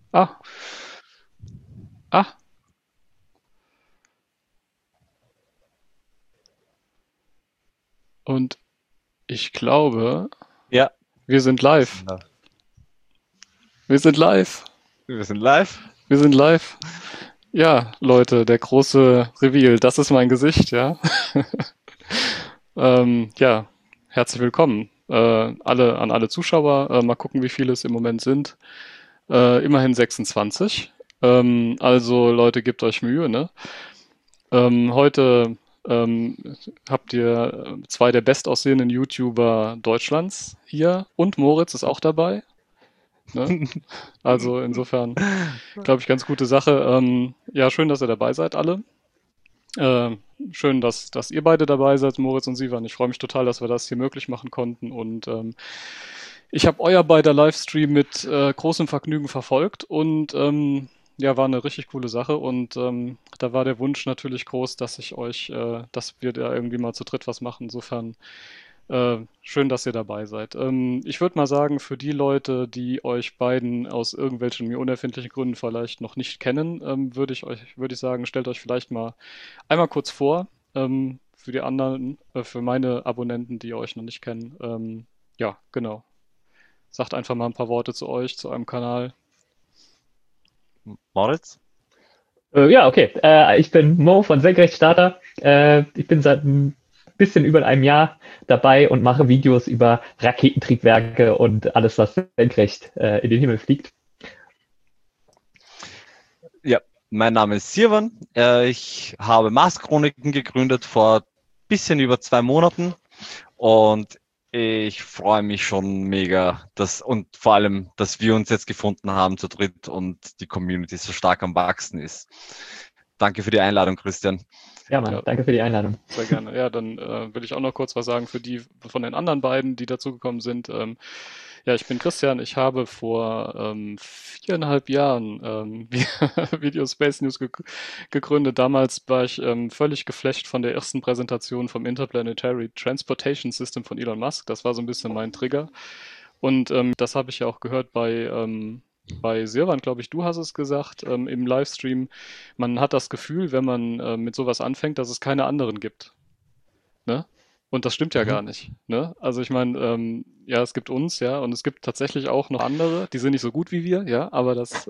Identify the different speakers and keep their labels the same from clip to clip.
Speaker 1: Ah, ah, und ich glaube,
Speaker 2: Ja,
Speaker 1: wir sind
Speaker 2: wir
Speaker 1: live.
Speaker 2: sind live.
Speaker 1: Wir sind live.
Speaker 2: Wir sind live.
Speaker 1: Wir sind live. Ja, Leute, der große Reveal, das ist mein Gesicht, ja. Ja, herzlich willkommen. An alle Zuschauer. Mal gucken, wie viele es im Moment sind. Immerhin 26. Also Leute, gebt euch Mühe, ne? Heute ähm, habt ihr zwei der bestaussehenden YouTuber Deutschlands hier und Moritz ist auch dabei, ne? Also insofern, glaube ich, ganz gute Sache. Ja, schön, dass ihr dabei seid, alle. Äh, Schön, dass ihr beide dabei seid, Moritz und Sivan. Ich freue mich total, dass wir das hier möglich machen konnten. Und ich habe euer beider Livestream mit großem Vergnügen verfolgt und ja, war eine richtig coole Sache. Und da war der Wunsch natürlich groß, dass wir da irgendwie mal zu dritt was machen. Insofern schön, dass ihr dabei seid. Ich würde mal sagen, für die Leute, die euch beiden aus irgendwelchen mir unerfindlichen Gründen vielleicht noch nicht kennen, würde ich sagen, stellt euch vielleicht mal einmal kurz vor, für die anderen, für meine Abonnenten, die euch noch nicht kennen. Ja, genau. Sagt einfach mal ein paar Worte zu euch, zu eurem Kanal.
Speaker 2: Moritz?
Speaker 3: Ja, okay. Ich bin Mo von Senkrechtstarter. Ich bin seit ein bisschen über einem Jahr dabei und mache Videos über Raketentriebwerke und alles, was senkrecht in den Himmel fliegt.
Speaker 2: Ja, mein Name ist Sirwan. Ich habe Mars Chroniken gegründet vor bisschen über 2 Monaten und ich freue mich schon mega, und vor allem, dass wir uns jetzt gefunden haben zu dritt und die Community so stark am Wachsen ist. Danke für die Einladung, Christian.
Speaker 3: Ja, Mann,
Speaker 1: Ja,
Speaker 3: danke für die Einladung.
Speaker 1: sehr gerne. Ja, dann will ich auch noch kurz was sagen für die von den anderen beiden, die dazugekommen sind. Ja, ich bin Christian. Ich habe vor 4,5 Jahren Video Space News gegründet. Damals war ich völlig geflasht von der ersten Präsentation vom Interplanetary Transportation System von Elon Musk. Das war so ein bisschen mein Trigger. Und das habe ich ja auch gehört bei Silvan, glaube ich, du hast es gesagt, im Livestream. Man hat das Gefühl, wenn man mit sowas anfängt, dass es keine anderen gibt. Ne? Und das stimmt ja
Speaker 2: Mhm.
Speaker 1: gar nicht. Ne? Also ich meine, ja, es gibt uns, ja, und es gibt tatsächlich auch noch andere, die sind nicht so gut wie wir, ja, aber das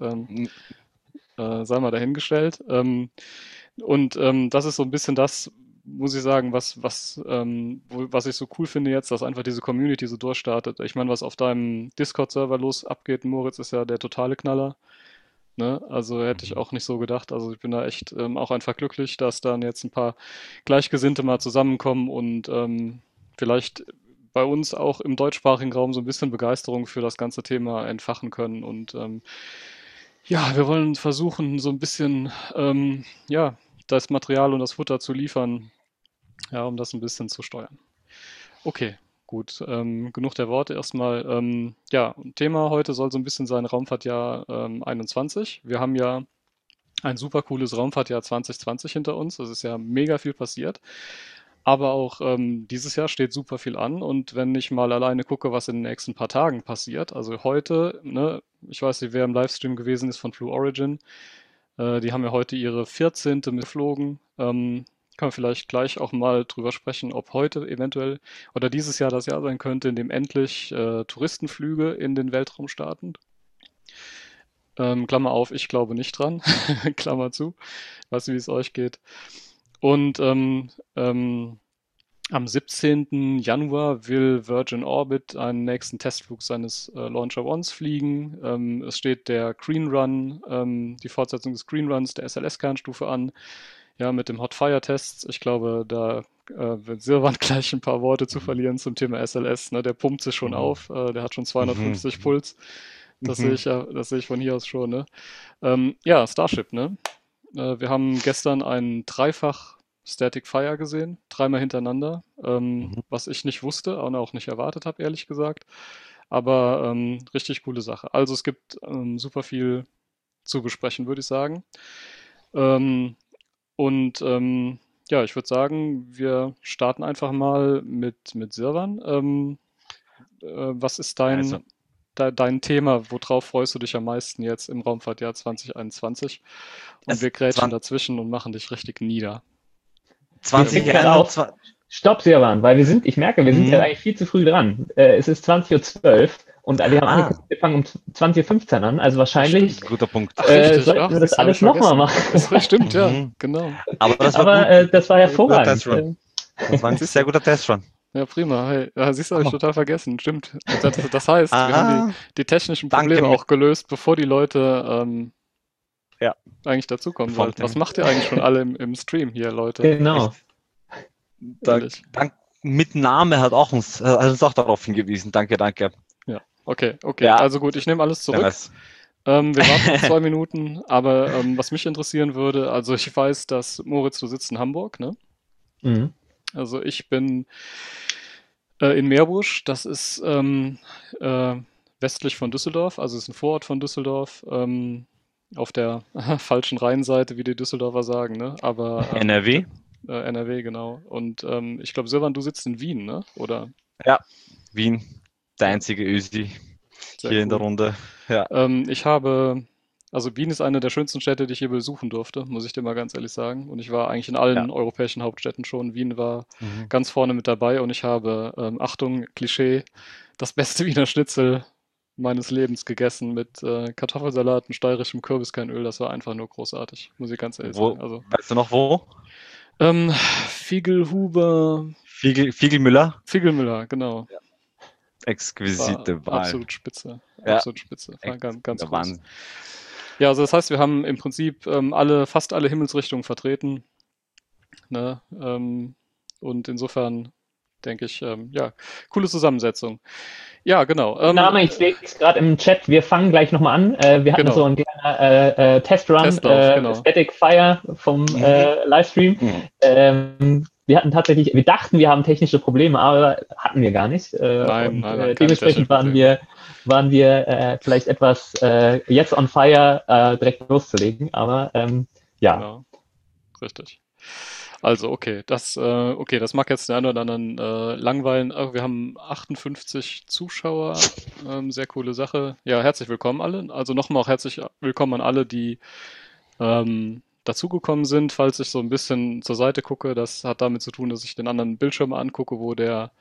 Speaker 1: sei mal dahingestellt. Und das ist so ein bisschen das, muss ich sagen, was ich so cool finde jetzt, dass einfach diese Community so durchstartet. Ich meine, was auf deinem Discord-Server los abgeht, Moritz, ist ja der totale Knaller. Ne? Also hätte ich
Speaker 2: Mhm.
Speaker 1: auch nicht so gedacht. Also ich bin da echt auch einfach glücklich, dass dann jetzt ein paar Gleichgesinnte mal zusammenkommen und vielleicht bei uns auch im deutschsprachigen Raum so ein bisschen Begeisterung für das ganze Thema entfachen können. Und ja, wir wollen versuchen, so ein bisschen ja, das Material und das Futter zu liefern, ja, um das ein bisschen zu steuern. Okay, gut. Genug der Worte erstmal. Ja, Thema heute soll so ein bisschen sein Raumfahrtjahr 21. Wir haben ja ein super cooles Raumfahrtjahr 2020 hinter uns. Es ist ja mega viel passiert. Aber auch dieses Jahr steht super viel an. Und wenn ich mal alleine gucke, was in den nächsten paar Tagen passiert, also heute, ne, ich weiß nicht, wer im Livestream gewesen ist von Blue Origin, die haben ja heute ihre 14. mitgeflogen. Können wir vielleicht gleich auch mal drüber sprechen, ob heute eventuell oder dieses Jahr das Jahr sein könnte, in dem endlich Touristenflüge in den Weltraum starten. Klammer auf, ich glaube nicht dran. Klammer zu. Weiß nicht, wie es euch geht. Und am 17. Januar will Virgin Orbit einen nächsten Testflug seines Launcher Ones fliegen. Es steht der Green Run, die Fortsetzung des Green Runs der SLS-Kernstufe an. Ja, mit dem Hot Fire Tests. Ich glaube, da wird Silvan gleich ein paar Worte zu
Speaker 2: Mhm.
Speaker 1: verlieren zum Thema SLS. Ne? Der pumpt sich schon
Speaker 2: Mhm.
Speaker 1: auf. Der hat schon
Speaker 2: Mhm.
Speaker 1: 250 Puls. Das sehe
Speaker 2: Mhm.
Speaker 1: ich ja, das sehe ich von hier aus schon. Ne? Ja, Starship, ne? Wir haben gestern einen Dreifach Static Fire gesehen, dreimal hintereinander,
Speaker 2: Mhm.
Speaker 1: was ich nicht wusste und auch nicht erwartet habe, ehrlich gesagt. Aber richtig coole Sache. Also es gibt super viel zu besprechen, würde ich sagen. Ähm, und ja, ich würde sagen, wir starten einfach mal mit Sirwan. Was ist
Speaker 2: Also,
Speaker 1: dein Thema, worauf freust du dich am meisten jetzt im Raumfahrtjahr 2021? Und wir grätschen
Speaker 2: 20,
Speaker 1: dazwischen und machen dich richtig nieder.
Speaker 3: Mir fällt gerade auf,
Speaker 2: 2021.
Speaker 3: Stopp, Sirwan, weil ich merke, wir sind ja
Speaker 2: Mhm.
Speaker 3: eigentlich viel zu früh dran. Es ist 20:12 Uhr und wir haben angekündigt, wir fangen um 20:15 Uhr an, also wahrscheinlich
Speaker 2: Guter Punkt.
Speaker 1: Ach, richtig.
Speaker 3: sollten
Speaker 1: Ach,
Speaker 3: wir das
Speaker 1: siehst du, hab
Speaker 3: alles
Speaker 1: ich
Speaker 3: nochmal
Speaker 1: vergessen.
Speaker 3: machen.
Speaker 1: Das stimmt, ja,
Speaker 2: Mhm.
Speaker 1: genau.
Speaker 2: Aber das war
Speaker 3: Aber
Speaker 2: gut.
Speaker 3: das war
Speaker 2: Guter
Speaker 3: hervorragend.
Speaker 2: Testrun. Das war ein
Speaker 1: Siehst
Speaker 2: sehr
Speaker 1: du?
Speaker 2: guter Testrun.
Speaker 1: Ja, prima. Hey, ja, siehst du, habe ich
Speaker 2: Oh.
Speaker 1: total vergessen. Stimmt. Das heißt, wir haben
Speaker 2: Ah,
Speaker 1: die technischen
Speaker 2: danke
Speaker 1: Probleme
Speaker 2: mir.
Speaker 1: auch gelöst, bevor die Leute
Speaker 2: Ja,
Speaker 1: eigentlich dazukommen
Speaker 2: bevor
Speaker 1: sollten.
Speaker 2: der
Speaker 1: Was
Speaker 2: Termin.
Speaker 1: macht ihr eigentlich schon alle im Stream hier, Leute?
Speaker 3: Genau.
Speaker 2: Echt.
Speaker 1: Ehrlich.
Speaker 2: Mit Name hat uns auch darauf hingewiesen. Danke.
Speaker 1: Ja, okay.
Speaker 2: Ja,
Speaker 1: Also gut, ich nehme alles
Speaker 2: sehr
Speaker 1: zurück.
Speaker 2: nice.
Speaker 1: Wir warten noch 2 Minuten, aber was mich interessieren würde, also ich weiß, dass Moritz, du sitzt in Hamburg, ne?
Speaker 3: Mhm.
Speaker 1: Also ich bin in Meerbusch, das ist äh, westlich von Düsseldorf, also ist ein Vorort von Düsseldorf, auf der falschen Rheinseite, wie die Düsseldorfer sagen, ne? Aber
Speaker 2: NRW?
Speaker 1: NRW, genau. Und ich glaube, Silvan, du sitzt in Wien, ne? Oder?
Speaker 2: Ja, Wien. Der
Speaker 1: Ja,
Speaker 2: einzige Ösi
Speaker 1: sehr
Speaker 2: hier in der
Speaker 1: cool.
Speaker 2: Runde. Ja.
Speaker 1: Also Wien ist eine der schönsten Städte, die ich je besuchen durfte, muss ich dir mal ganz ehrlich sagen. Und ich war eigentlich in
Speaker 2: Ja.
Speaker 1: allen europäischen Hauptstädten schon. Wien war
Speaker 2: Mhm.
Speaker 1: ganz vorne mit dabei und ich habe, Achtung, Klischee, das beste Wiener Schnitzel meines Lebens gegessen mit Kartoffelsalat und steirischem Kürbiskernöl. Das war einfach nur großartig, muss ich ganz ehrlich sagen. Also
Speaker 2: Weißt du noch wo?
Speaker 1: Fiegelhuber,
Speaker 2: Fiegelmüller?
Speaker 1: Fiegelmüller, genau.
Speaker 2: Ja.
Speaker 1: War
Speaker 2: Exquisite Wahl.
Speaker 1: absolut spitze.
Speaker 2: Ja,
Speaker 1: Absolut spitze. War ganz
Speaker 2: der
Speaker 1: groß.
Speaker 2: Wahnsinn.
Speaker 1: Ja, also das heißt, wir haben im Prinzip fast alle Himmelsrichtungen vertreten. Ne? Und insofern denke ich, ja, coole Zusammensetzung. Ja, genau.
Speaker 3: Name, ich sehe es gerade im Chat, wir fangen gleich nochmal an. Wir hatten
Speaker 1: Genau.
Speaker 3: so einen kleinen Testrun,
Speaker 1: Testlauf, genau.
Speaker 3: Static Fire vom Livestream. Wir dachten, wir haben technische Probleme, aber hatten wir gar nicht.
Speaker 1: Nein, keine
Speaker 3: Dementsprechend
Speaker 1: technischen
Speaker 3: waren wir vielleicht etwas jetzt on fire direkt loszulegen. Aber ja,
Speaker 1: Genau. Richtig. Also, okay, das mag jetzt den einen oder anderen langweilen. Wir haben 58 Zuschauer, sehr coole Sache. Ja, herzlich willkommen alle. Also nochmal auch herzlich willkommen an alle, die dazugekommen sind. Falls ich so ein bisschen zur Seite gucke, das hat damit zu tun, dass ich den anderen Bildschirm angucke, wo der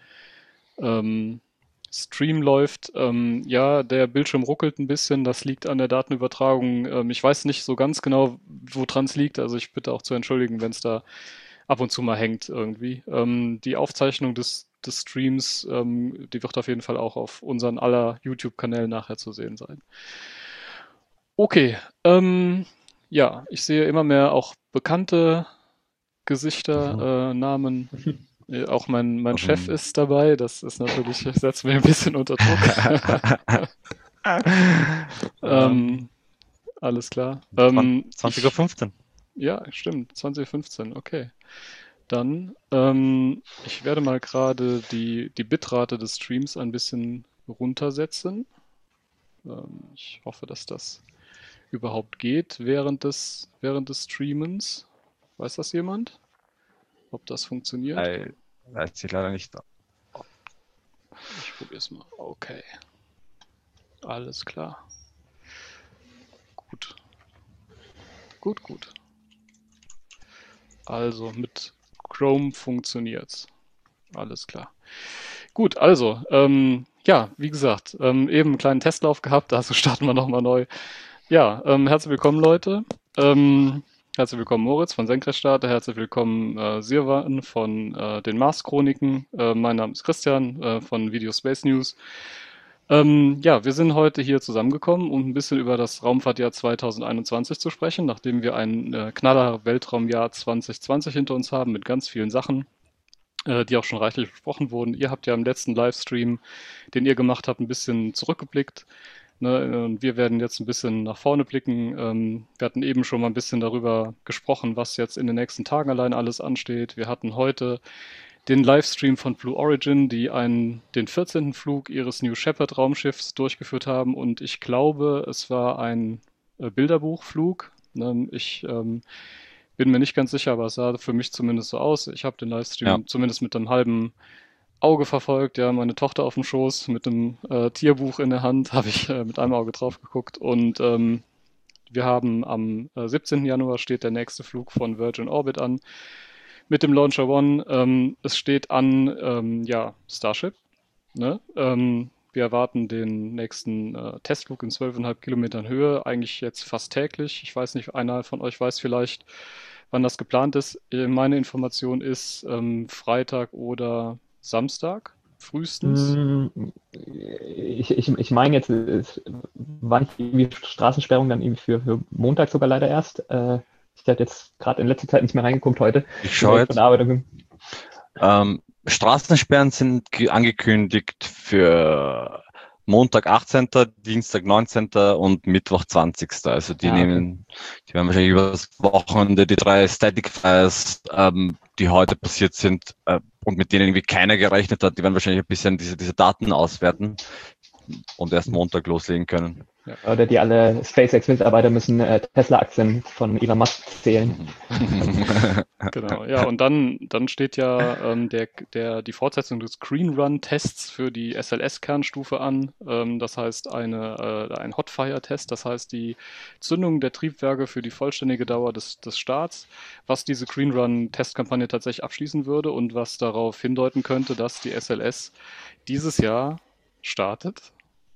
Speaker 1: Stream läuft. Ja, der Bildschirm ruckelt ein bisschen, das liegt an der Datenübertragung. Ich weiß nicht so ganz genau, woran es liegt. Also ich bitte auch zu entschuldigen, wenn es da ab und zu mal hängt irgendwie. Die Aufzeichnung des Streams, die wird auf jeden Fall auch auf unseren aller YouTube-Kanälen nachher zu sehen sein. Okay, ja, ich sehe immer mehr auch bekannte Gesichter, Namen. Auch mein Chef ist dabei. Das ist natürlich, setzt mir ein bisschen unter Druck. Alles klar.
Speaker 2: 20:15 Uhr.
Speaker 1: Ja, stimmt. 20:15 Uhr. Okay. Dann, ich werde mal gerade die Bitrate des Streams ein bisschen runtersetzen. Ich hoffe, dass das überhaupt geht während des Streamens. Weiß das jemand? Ob das funktioniert?
Speaker 2: Weiß ich leider nicht.
Speaker 1: Ich probiere es mal. Okay. Alles klar. Gut. Also mit Chrome funktioniert's. Alles klar. Gut, also, ja, wie gesagt, eben einen kleinen Testlauf gehabt, also starten wir nochmal neu. Ja, herzlich willkommen, Leute. Herzlich willkommen, Moritz von Senkrechtstarter. Herzlich willkommen, Sirwan von den Mars-Chroniken. Mein Name ist Christian von Video Space News. Ja, wir sind heute hier zusammengekommen, um ein bisschen über das Raumfahrtjahr 2021 zu sprechen, nachdem wir ein Knaller-Weltraumjahr 2020 hinter uns haben mit ganz vielen Sachen, die auch schon reichlich besprochen wurden. Ihr habt ja im letzten Livestream, den ihr gemacht habt, ein bisschen zurückgeblickt. Ne? Und wir werden jetzt ein bisschen nach vorne blicken. Wir hatten eben schon mal ein bisschen darüber gesprochen, was jetzt in den nächsten Tagen allein alles ansteht. Wir hatten heute den Livestream von Blue Origin, die den 14. Flug ihres New Shepard Raumschiffs durchgeführt haben. Und ich glaube, es war ein Bilderbuchflug. Ne? Ich bin mir nicht ganz sicher, aber es sah für mich zumindest so aus. Ich habe den Livestream zumindest mit einem halben Auge verfolgt, ja, meine Tochter auf dem Schoß mit einem Tierbuch in der Hand, habe ich mit einem Auge drauf geguckt. Und wir haben am 17. Januar steht der nächste Flug von Virgin Orbit an mit dem Launcher One. Es steht an, ja, Starship. Ne? Wir erwarten den nächsten Testflug in 12,5 Kilometern Höhe, eigentlich jetzt fast täglich. Ich weiß nicht, einer von euch weiß vielleicht, wann das geplant ist. Meine Information ist Freitag oder Samstag frühestens.
Speaker 3: Ich meine jetzt, es war nicht irgendwie Straßensperrung dann irgendwie für Montag sogar leider erst. Ich habe jetzt gerade in letzter Zeit nicht mehr reingeguckt heute.
Speaker 2: Ich schaue
Speaker 3: Von
Speaker 2: jetzt.
Speaker 3: der Arbeit.
Speaker 2: Straßensperren sind angekündigt für Montag 18., Dienstag 19. und Mittwoch 20. Also die
Speaker 3: Ah, okay.
Speaker 2: die werden wahrscheinlich über das Wochenende die 3 Static Fires, die heute passiert sind und mit denen irgendwie keiner gerechnet hat, die werden wahrscheinlich ein bisschen diese Daten auswerten und erst Montag loslegen können.
Speaker 3: Oder die alle SpaceX-Mitarbeiter müssen Tesla-Aktien von Elon Musk zählen.
Speaker 1: Genau, ja, und dann steht ja die Fortsetzung des Green Run-Tests für die SLS-Kernstufe an. Das heißt ein Hotfire-Test, das heißt die Zündung der Triebwerke für die vollständige Dauer des Starts, was diese Green Run-Testkampagne tatsächlich abschließen würde und was darauf hindeuten könnte, dass die SLS dieses Jahr startet.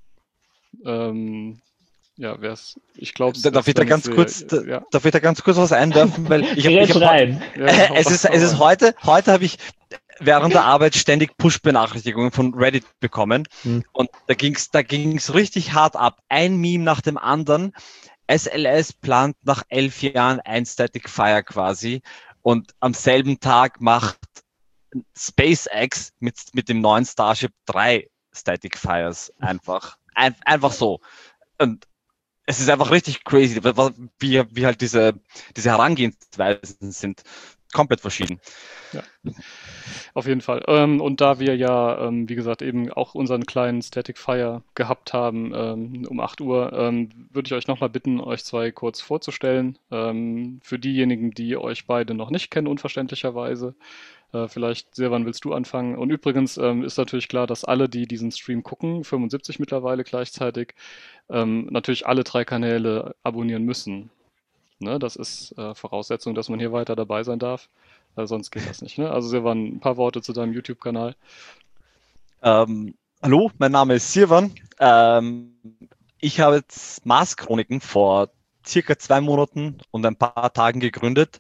Speaker 1: Ja, ich glaube,
Speaker 2: Darf ich da ganz kurz was einwerfen, weil ich
Speaker 3: rein.
Speaker 2: Es ist heute habe ich während der Arbeit ständig Push-Benachrichtigungen von Reddit bekommen und da ging's richtig hart ab. Ein Meme nach dem anderen. SLS plant nach 11 Jahren ein Static Fire quasi und am selben Tag macht SpaceX mit dem neuen Starship 3 Static Fires einfach so. Und es ist einfach richtig crazy, wie halt diese Herangehensweisen sind komplett verschieden.
Speaker 1: Ja, auf jeden Fall. Und da wir ja, wie gesagt, eben auch unseren kleinen Static Fire gehabt haben um 8 Uhr, würde ich euch nochmal bitten, euch zwei kurz vorzustellen. Für diejenigen, die euch beide noch nicht kennen, unverständlicherweise. Vielleicht, Silvan, willst du anfangen? Und übrigens ist natürlich klar, dass alle, die diesen Stream gucken, 75 mittlerweile gleichzeitig, natürlich alle 3 Kanäle abonnieren müssen. Ne? Das ist Voraussetzung, dass man hier weiter dabei sein darf. Sonst geht das nicht. Ne? Also Silvan, ein paar Worte zu deinem YouTube-Kanal.
Speaker 2: Hallo, mein Name ist Silvan. Ich habe jetzt Mars-Chroniken vor circa 2 Monaten und ein paar Tagen gegründet.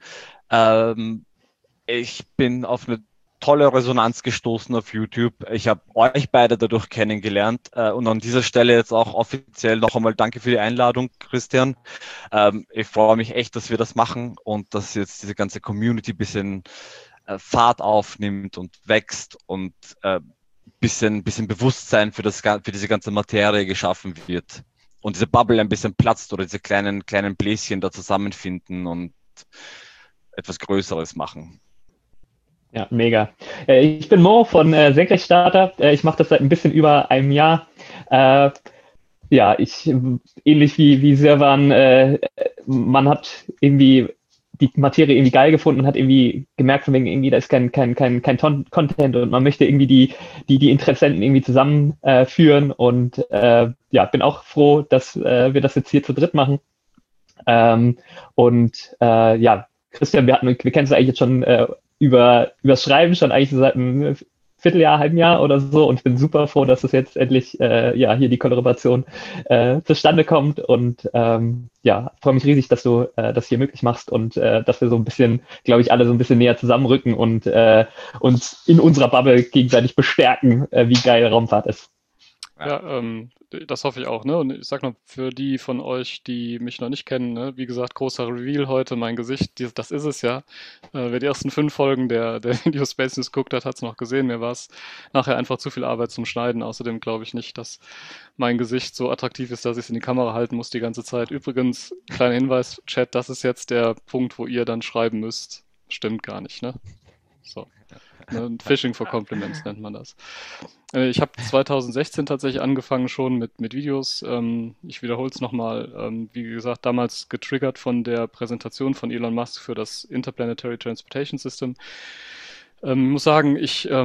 Speaker 2: Ich bin auf eine tolle Resonanz gestoßen auf YouTube. Ich habe euch beide dadurch kennengelernt und an dieser Stelle jetzt auch offiziell noch einmal danke für die Einladung, Christian. Ich freue mich echt, dass wir das machen und dass jetzt diese ganze Community ein bisschen Fahrt aufnimmt und wächst und bisschen Bewusstsein für diese ganze Materie geschaffen wird und diese Bubble ein bisschen platzt oder diese kleinen Bläschen da zusammenfinden und etwas Größeres machen.
Speaker 3: Ja, mega. Ich bin Mo von Senkrechtstarter. Ich mache das seit ein bisschen über einem Jahr. Ja, ähnlich wie Servan, man hat irgendwie die Materie irgendwie geil gefunden und hat irgendwie gemerkt, von wegen irgendwie, da ist kein Content und man möchte irgendwie die Interessenten irgendwie zusammenführen und ja, bin auch froh, dass wir das jetzt hier zu dritt machen. Ja, Christian, wir kennen es eigentlich jetzt schon übers Schreiben schon eigentlich so seit einem Vierteljahr, halben Jahr oder so und ich bin super froh, dass es jetzt endlich ja hier die Kollaboration zustande kommt und ja, freue mich riesig, dass du das hier möglich machst und dass wir so ein bisschen, glaube ich, alle so ein bisschen näher zusammenrücken und uns in unserer Bubble gegenseitig bestärken, wie geil Raumfahrt ist.
Speaker 1: Ja, das hoffe ich auch, ne? Und ich sag noch, für die von euch, die mich noch nicht kennen, ne? Wie gesagt, großer Reveal heute, mein Gesicht, das ist es ja. Wer die ersten 5 Folgen der Video Space News geguckt hat, hat es noch gesehen. Mir war es nachher einfach zu viel Arbeit zum Schneiden. Außerdem glaube ich nicht, dass mein Gesicht so attraktiv ist, dass ich es in die Kamera halten muss die ganze Zeit. Übrigens, kleiner Hinweis, Chat, das ist jetzt der Punkt, wo ihr dann schreiben müsst. Stimmt gar nicht, ne? So. Fishing for Compliments nennt man das. Ich habe 2016 tatsächlich angefangen schon mit Videos. Ich wiederhole es nochmal. Wie gesagt, damals getriggert von der Präsentation von Elon Musk für das Interplanetary Transportation System. Ich muss sagen,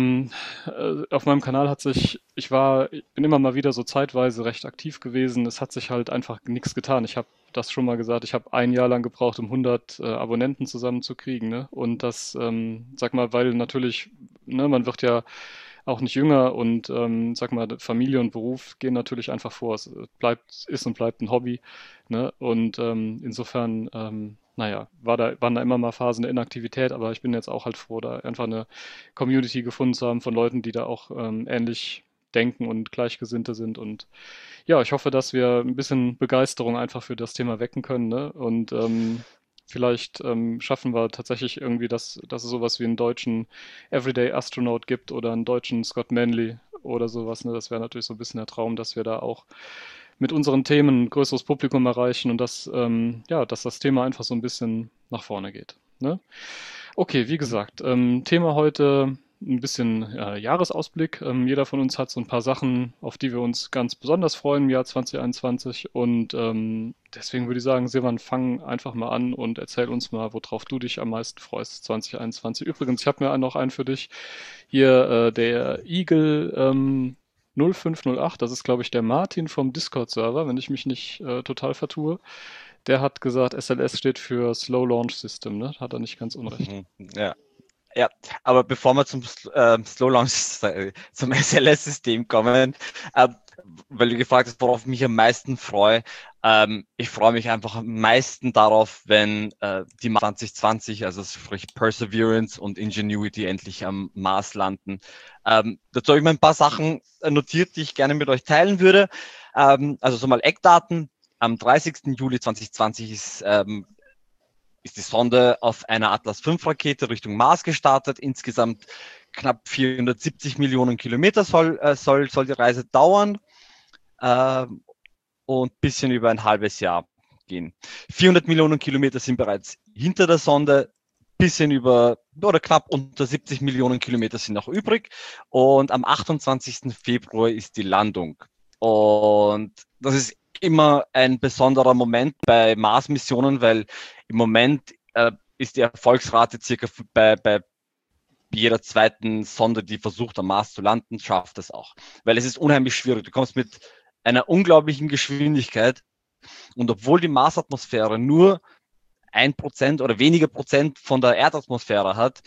Speaker 1: auf meinem Kanal ich bin immer mal wieder so zeitweise recht aktiv gewesen. Es hat sich halt einfach nichts getan. Ich habe das schon mal gesagt. Ich habe ein Jahr lang gebraucht, um 100 Abonnenten zusammenzukriegen, ne? Und das, sag mal, weil natürlich, ne, man wird ja auch nicht jünger und sag mal, Familie und Beruf gehen natürlich einfach vor. Ist und bleibt ein Hobby, ne? Und insofern, naja, waren da immer mal Phasen der Inaktivität, aber ich bin jetzt auch halt froh, da einfach eine Community gefunden zu haben von Leuten, die da auch ähnlich denken und Gleichgesinnte sind. Und ja, ich hoffe, dass wir ein bisschen Begeisterung einfach für das Thema wecken können, ne? Und vielleicht schaffen wir tatsächlich irgendwie, dass es sowas wie einen deutschen Everyday Astronaut gibt oder einen deutschen Scott Manley oder sowas, ne? Das wäre natürlich so ein bisschen der Traum, dass wir da auch mit unseren Themen ein größeres Publikum erreichen und ja, dass das Thema einfach so ein bisschen nach vorne geht, ne? Okay, wie gesagt, Thema heute ein bisschen Jahresausblick. Jeder von uns hat so ein paar Sachen, auf die wir uns ganz besonders freuen im Jahr 2021. Und deswegen würde ich sagen, Silvan, fang einfach mal an und erzähl uns mal, worauf du dich am meisten freust 2021. Übrigens, ich habe mir noch einen für dich. Hier der Eagle 0508, das ist, glaube ich, der Martin vom Discord-Server, wenn ich mich nicht total vertue. Der hat gesagt, SLS steht für Slow Launch System, ne? Hat er nicht ganz unrecht.
Speaker 2: Ja. Ja, aber bevor wir zum Slow Launch, zum SLS-System kommen, weil du gefragt hast, worauf ich mich am meisten freue, ich freue mich einfach am meisten darauf, wenn die 2020, also sprich Perseverance und Ingenuity endlich am Mars landen. Dazu habe ich mir ein paar Sachen notiert, die ich gerne mit euch teilen würde. Also so mal Eckdaten. Am 30. Juli 2020 ist die Sonde auf einer Atlas V-Rakete Richtung Mars gestartet. Insgesamt knapp 470 Millionen Kilometer soll die Reise dauern und ein bisschen über ein halbes Jahr gehen. 400 Millionen Kilometer sind bereits hinter der Sonde, bisschen über oder knapp unter 70 Millionen Kilometer sind noch übrig. Und am 28. Februar ist die Landung. Und das ist immer ein besonderer Moment bei Mars-Missionen, weil im Moment ist die Erfolgsrate circa bei jeder zweiten Sonde, die versucht, am Mars zu landen, schafft es auch. Weil es ist unheimlich schwierig. Du kommst mit einer unglaublichen Geschwindigkeit und obwohl die Marsatmosphäre nur 1% oder weniger Prozent von der Erdatmosphäre hat,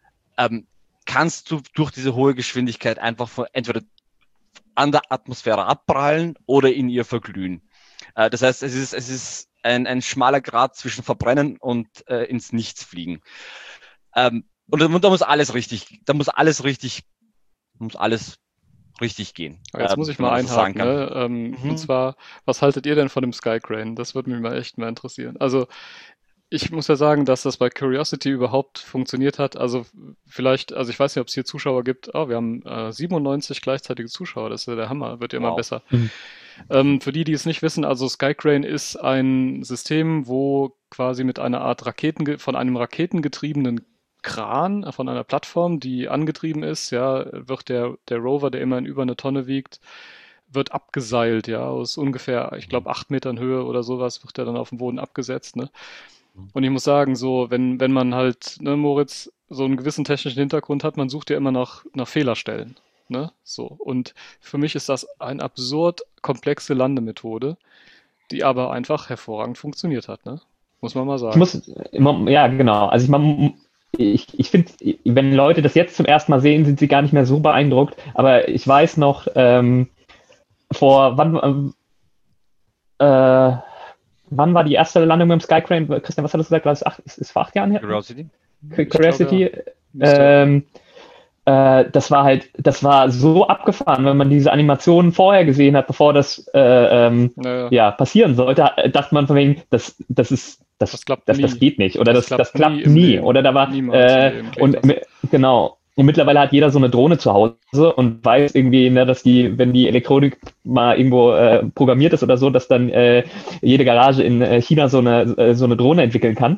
Speaker 2: kannst du durch diese hohe Geschwindigkeit einfach entweder an der Atmosphäre abprallen oder in ihr verglühen. Das heißt, es ist ein schmaler Grat zwischen Verbrennen und ins Nichts fliegen. Und da muss alles richtig gehen.
Speaker 1: Jetzt muss ich mal einhaken, ne? Und zwar, was haltet ihr denn von dem Skycrane? Das würde mich mal echt mal interessieren. Also ich muss ja sagen, dass das bei Curiosity überhaupt funktioniert hat. Also vielleicht, also ich weiß nicht, ob es hier Zuschauer gibt. Oh, wir haben 97 gleichzeitige Zuschauer. Das ist ja der Hammer, wird ja immer besser. Für die es nicht wissen, also Skycrane ist ein System, wo quasi mit einer Art von einem raketengetriebenen Kran, von einer Plattform, die angetrieben ist, ja, wird der Rover, der immerhin über eine Tonne wiegt, wird abgeseilt, ja, aus ungefähr, ich glaube, 8 Metern Höhe oder sowas, wird er dann auf den Boden abgesetzt, ne? Und ich muss sagen, so, wenn man halt, ne, Moritz, so einen gewissen technischen Hintergrund hat, man sucht ja immer nach Fehlerstellen, ne? So. Und für mich ist das eine absurd komplexe Landemethode, die aber einfach hervorragend funktioniert hat, ne? Muss man mal sagen.
Speaker 3: Ja, genau. Also ich finde, wenn Leute das jetzt zum ersten Mal sehen, sind sie gar nicht mehr so beeindruckt. Aber ich weiß noch, wann war die erste Landung mit dem Skycrane? Christian, was hattest du gesagt? Ist vor 8 Jahren her? Curiosity. Das war so abgefahren, wenn man diese Animationen vorher gesehen hat, bevor das passieren sollte, dachte man von wegen, das geht nicht oder das klappt nie. Oder da war genau. Und mittlerweile hat jeder so eine Drohne zu Hause und weiß irgendwie, ne, dass wenn die Elektronik mal irgendwo programmiert ist oder so, dass dann jede Garage in China so eine Drohne entwickeln kann.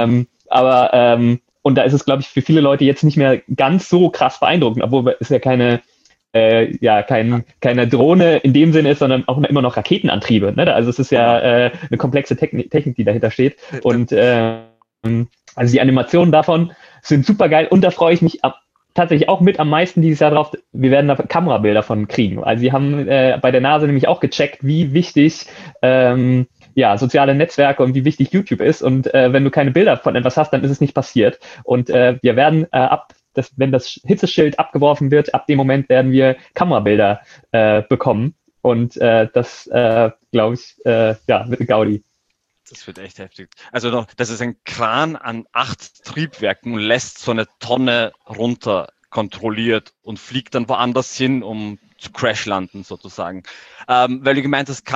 Speaker 3: Und da ist es, glaube ich, für viele Leute jetzt nicht mehr ganz so krass beeindruckend, obwohl es ja keine Drohne in dem Sinne ist, sondern auch immer noch Raketenantriebe. Ne? Also es ist ja eine komplexe Technik, die dahinter steht. Und also die Animationen davon sind super geil und da freue ich mich tatsächlich auch mit am meisten dieses Jahr drauf. Wir werden da Kamerabilder von kriegen. Also sie haben bei der NASA nämlich auch gecheckt, wie wichtig soziale Netzwerke und wie wichtig YouTube ist. Und wenn du keine Bilder von etwas hast, dann ist es nicht passiert. Und wir werden wenn das Hitzeschild abgeworfen wird, ab dem Moment werden wir Kamerabilder bekommen. Und das, glaube ich, wird eine Gaudi.
Speaker 2: Das wird echt heftig. Also das ist ein Kran an 8 Triebwerken und lässt so eine Tonne runter kontrolliert und fliegt dann woanders hin, um zu crash landen sozusagen. Weil du gemeint hast,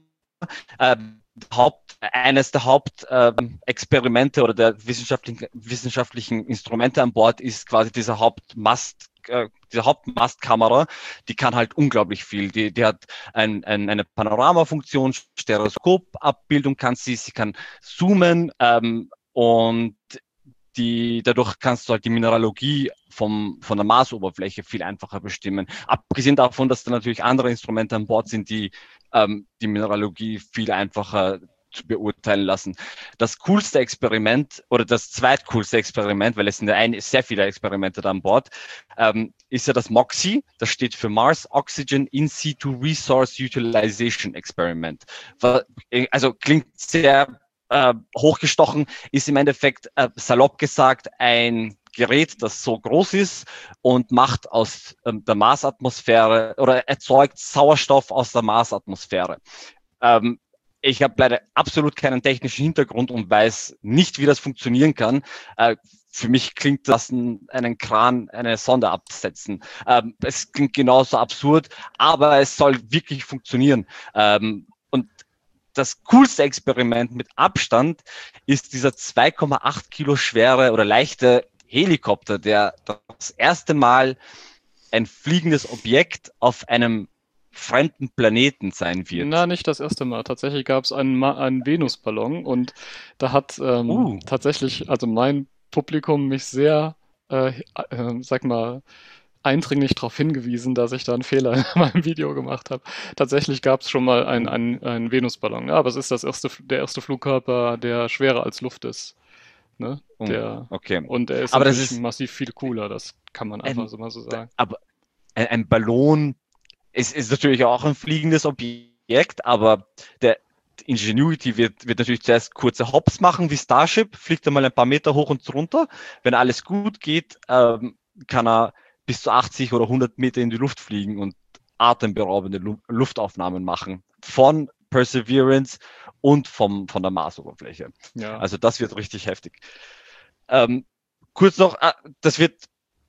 Speaker 2: eines der Hauptexperimente oder der wissenschaftlichen Instrumente an Bord ist quasi diese Hauptmastkamera, die kann halt unglaublich viel. Die hat eine Panoramafunktion, Stereoskopabbildung sie kann zoomen und dadurch kannst du halt die Mineralogie von der Marsoberfläche viel einfacher bestimmen. Abgesehen davon, dass da natürlich andere Instrumente an Bord sind, die die Mineralogie viel einfacher zu beurteilen lassen. Das coolste Experiment oder das zweitcoolste Experiment, weil es sind ja sehr viele Experimente da an Bord, ist ja das MOXIE. Das steht für Mars Oxygen In Situ Resource Utilization Experiment. Also klingt sehr hochgestochen, ist im Endeffekt salopp gesagt ein Gerät, das so groß ist und macht aus der Marsatmosphäre oder erzeugt Sauerstoff aus der Marsatmosphäre. Ich habe leider absolut keinen technischen Hintergrund und weiß nicht, wie das funktionieren kann. Für mich klingt das einen Kran, eine Sonde absetzen. Es klingt genauso absurd, aber es soll wirklich funktionieren. Und das coolste Experiment mit Abstand ist dieser 2,8 Kilo schwere oder leichte Helikopter, der das erste Mal ein fliegendes Objekt auf einem fremden Planeten sein wird.
Speaker 1: Na, nicht das erste Mal. Tatsächlich gab es einen Venusballon und da hat tatsächlich, also mein Publikum mich sehr, sag mal, eindringlich darauf hingewiesen, dass ich da einen Fehler in meinem Video gemacht habe. Tatsächlich gab es schon mal einen Venusballon, ja, aber es ist der erste Flugkörper, der schwerer als Luft ist. Ne?
Speaker 2: Okay.
Speaker 1: Und er ist
Speaker 2: aber
Speaker 1: natürlich massiv viel cooler, das kann man einfach so mal so sagen.
Speaker 2: Aber ein Ballon ist natürlich auch ein fliegendes Objekt, aber der Ingenuity wird natürlich zuerst kurze Hops machen wie Starship, fliegt einmal ein paar Meter hoch und runter. Wenn alles gut geht, kann er bis zu 80 oder 100 Meter in die Luft fliegen und atemberaubende Luftaufnahmen machen von Perseverance und von der Marsoberfläche.
Speaker 1: Ja.
Speaker 2: Also das wird richtig heftig. Kurz noch, das wird,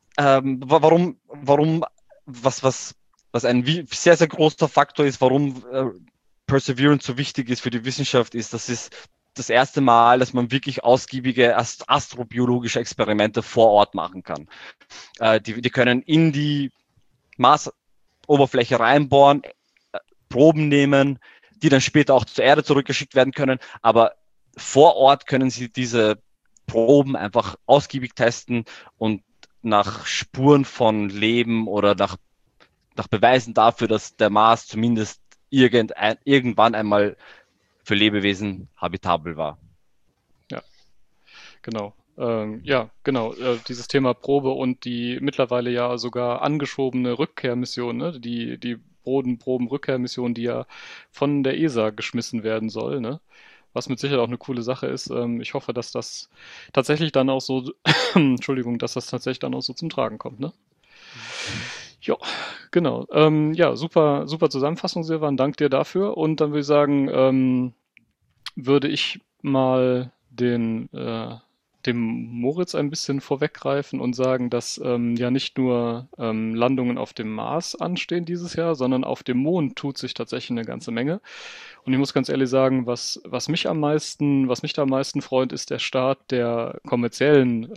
Speaker 2: was ein sehr, sehr großer Faktor ist, warum Perseverance so wichtig ist für die Wissenschaft, ist, das ist das erste Mal, dass man wirklich ausgiebige astrobiologische Experimente vor Ort machen kann. Die können in die Marsoberfläche reinbohren, Proben nehmen, die dann später auch zur Erde zurückgeschickt werden können, aber vor Ort können sie diese Proben einfach ausgiebig testen und nach Spuren von Leben oder nach Beweisen dafür, dass der Mars zumindest irgendwann einmal für Lebewesen habitabel war.
Speaker 1: Ja, genau. Dieses Thema Probe und die mittlerweile ja sogar angeschobene Rückkehrmission, ne? Die Bodenproben-Rückkehrmission, die ja von der ESA geschmissen werden soll, ne? Was mit Sicherheit auch eine coole Sache ist. Ich hoffe, dass das tatsächlich dann auch so, Entschuldigung, dass das tatsächlich dann auch so zum Tragen kommt, ne? Ja, genau. Super, super Zusammenfassung, Silvan. Dank dir dafür. Und dann würde ich sagen, würde ich mal dem Moritz ein bisschen vorweggreifen und sagen, dass ja nicht nur Landungen auf dem Mars anstehen dieses Jahr, sondern auf dem Mond tut sich tatsächlich eine ganze Menge. Und ich muss ganz ehrlich sagen, was mich da am meisten freut, ist der Start der kommerziellen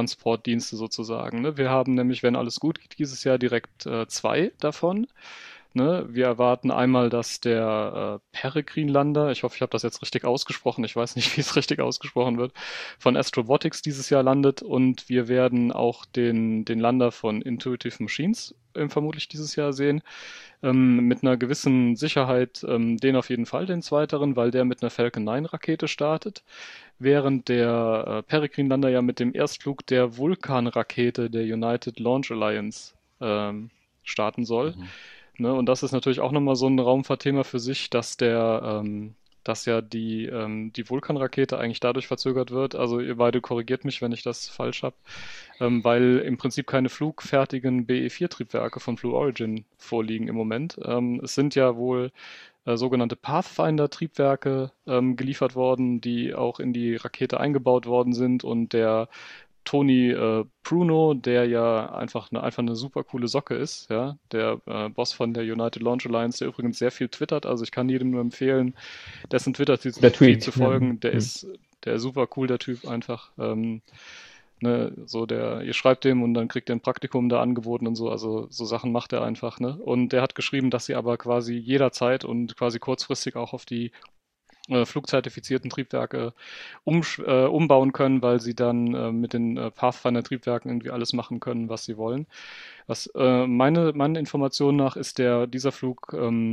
Speaker 1: Mondtransportdienste sozusagen. Ne? Wir haben nämlich, wenn alles gut geht, dieses Jahr direkt 2 davon. Ne? Wir erwarten einmal, dass der Peregrine-Lander, ich hoffe, ich habe das jetzt richtig ausgesprochen, ich weiß nicht, wie es richtig ausgesprochen wird, von Astrobotics dieses Jahr landet, und wir werden auch den Lander von Intuitive Machines vermutlich dieses Jahr sehen. Mit einer gewissen Sicherheit den auf jeden Fall, den zweiteren, weil der mit einer Falcon 9 Rakete startet, während der Peregrine-Lander ja mit dem Erstflug der Vulkan-Rakete der United Launch Alliance starten soll. Ne? Und das ist natürlich auch nochmal so ein Raumfahrtthema für sich, dass ja die Vulkan-Rakete eigentlich dadurch verzögert wird. Also ihr beide korrigiert mich, wenn ich das falsch habe, weil im Prinzip keine flugfertigen BE-4-Triebwerke von Blue Origin vorliegen im Moment. Es sind ja wohl sogenannte Pathfinder-Triebwerke geliefert worden, die auch in die Rakete eingebaut worden sind, und der Tony Bruno, der ja einfach eine super coole Socke ist, ja, der Boss von der United Launch Alliance, der übrigens sehr viel twittert, also ich kann jedem nur empfehlen, dessen Twitter-Feed zu folgen, der ist super cool, der Typ einfach. Ne, so ihr schreibt dem und dann kriegt er ein Praktikum da angeboten und so, also so Sachen macht er einfach, ne? Und der hat geschrieben, dass sie aber quasi jederzeit und quasi kurzfristig auch auf die flugzertifizierten Triebwerke umbauen können, weil sie dann mit den Pathfinder-Triebwerken irgendwie alles machen können, was sie wollen. Meinen Informationen nach ist dieser Flug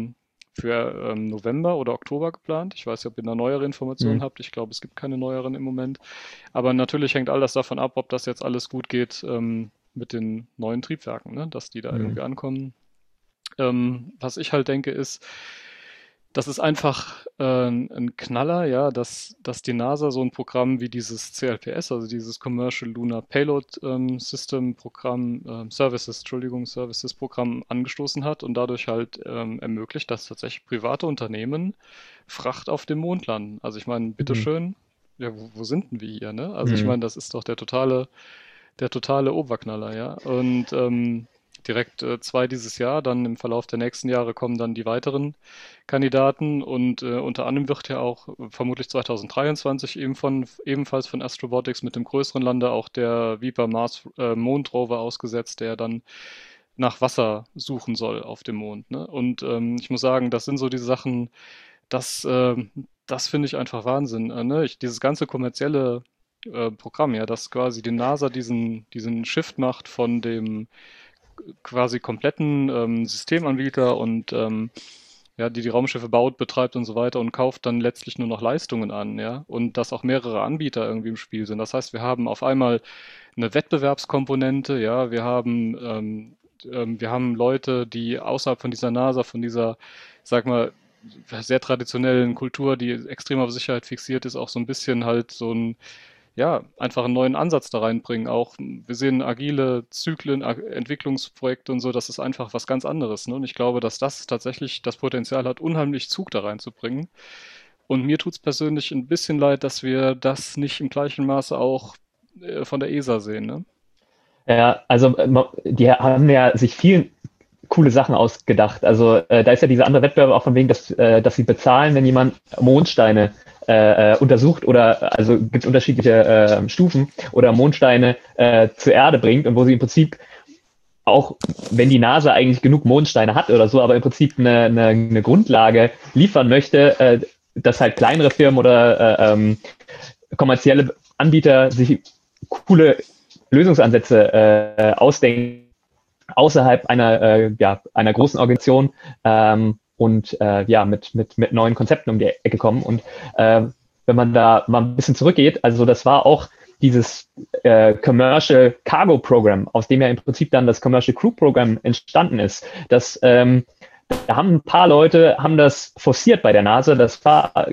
Speaker 1: für November oder Oktober geplant. Ich weiß nicht, ob ihr da neuere Informationen habt. Ich glaube, es gibt keine neueren im Moment. Aber natürlich hängt alles davon ab, ob das jetzt alles gut geht mit den neuen Triebwerken, ne? Dass die da irgendwie ankommen. Was ich halt denke, ist, das ist einfach ein Knaller, ja, dass die NASA so ein Programm wie dieses CLPS, also dieses Commercial Lunar Payload System Programm, Services Programm angestoßen hat und dadurch halt ermöglicht, dass tatsächlich private Unternehmen Fracht auf dem Mond landen. Also ich meine, bitteschön, ja, wo sind denn wir hier, ne? Also ich meine, das ist doch der totale Oberknaller, ja. Und direkt 2 dieses Jahr, dann im Verlauf der nächsten Jahre kommen dann die weiteren Kandidaten, und unter anderem wird ja auch vermutlich 2023 ebenfalls von Astrobotics mit dem größeren Lander auch der Viper Mars Mondrover ausgesetzt, der dann nach Wasser suchen soll auf dem Mond, ne? Und ich muss sagen, das sind so diese Sachen, das finde ich einfach Wahnsinn, ne? Dieses ganze kommerzielle Programm, ja, dass quasi die NASA diesen Shift macht von dem quasi kompletten Systemanbieter und ja, die Raumschiffe baut, betreibt und so weiter und kauft dann letztlich nur noch Leistungen an, ja, und dass auch mehrere Anbieter irgendwie im Spiel sind. Das heißt, wir haben auf einmal eine Wettbewerbskomponente, ja, wir haben Leute, die außerhalb von dieser NASA, von dieser, sag mal, sehr traditionellen Kultur, die extrem auf Sicherheit fixiert ist, auch so ein bisschen halt ja, einfach einen neuen Ansatz da reinbringen. Auch wir sehen agile Zyklen, Entwicklungsprojekte und so, das ist einfach was ganz anderes, ne? Und ich glaube, dass das tatsächlich das Potenzial hat, unheimlich Zug da reinzubringen. Und mir tut es persönlich ein bisschen leid, dass wir das nicht im gleichen Maße auch von der ESA sehen, ne?
Speaker 3: Ja, also die haben ja sich viel coole Sachen ausgedacht. Also da ist ja dieser andere Wettbewerb auch von wegen, dass sie bezahlen, wenn jemand Mondsteine untersucht, oder also gibt es unterschiedliche Stufen, oder Mondsteine zur Erde bringt, und wo sie im Prinzip auch, wenn die NASA eigentlich genug Mondsteine hat oder so, aber im Prinzip eine Grundlage liefern möchte, dass halt kleinere Firmen oder kommerzielle Anbieter sich coole Lösungsansätze ausdenken außerhalb einer großen Organisation und mit neuen Konzepten um die Ecke kommen. Und wenn man da mal ein bisschen zurückgeht, also das war auch dieses Commercial Cargo Program, aus dem ja im Prinzip dann das Commercial Crew Program entstanden ist. Da haben ein paar Leute das forciert bei der NASA. Das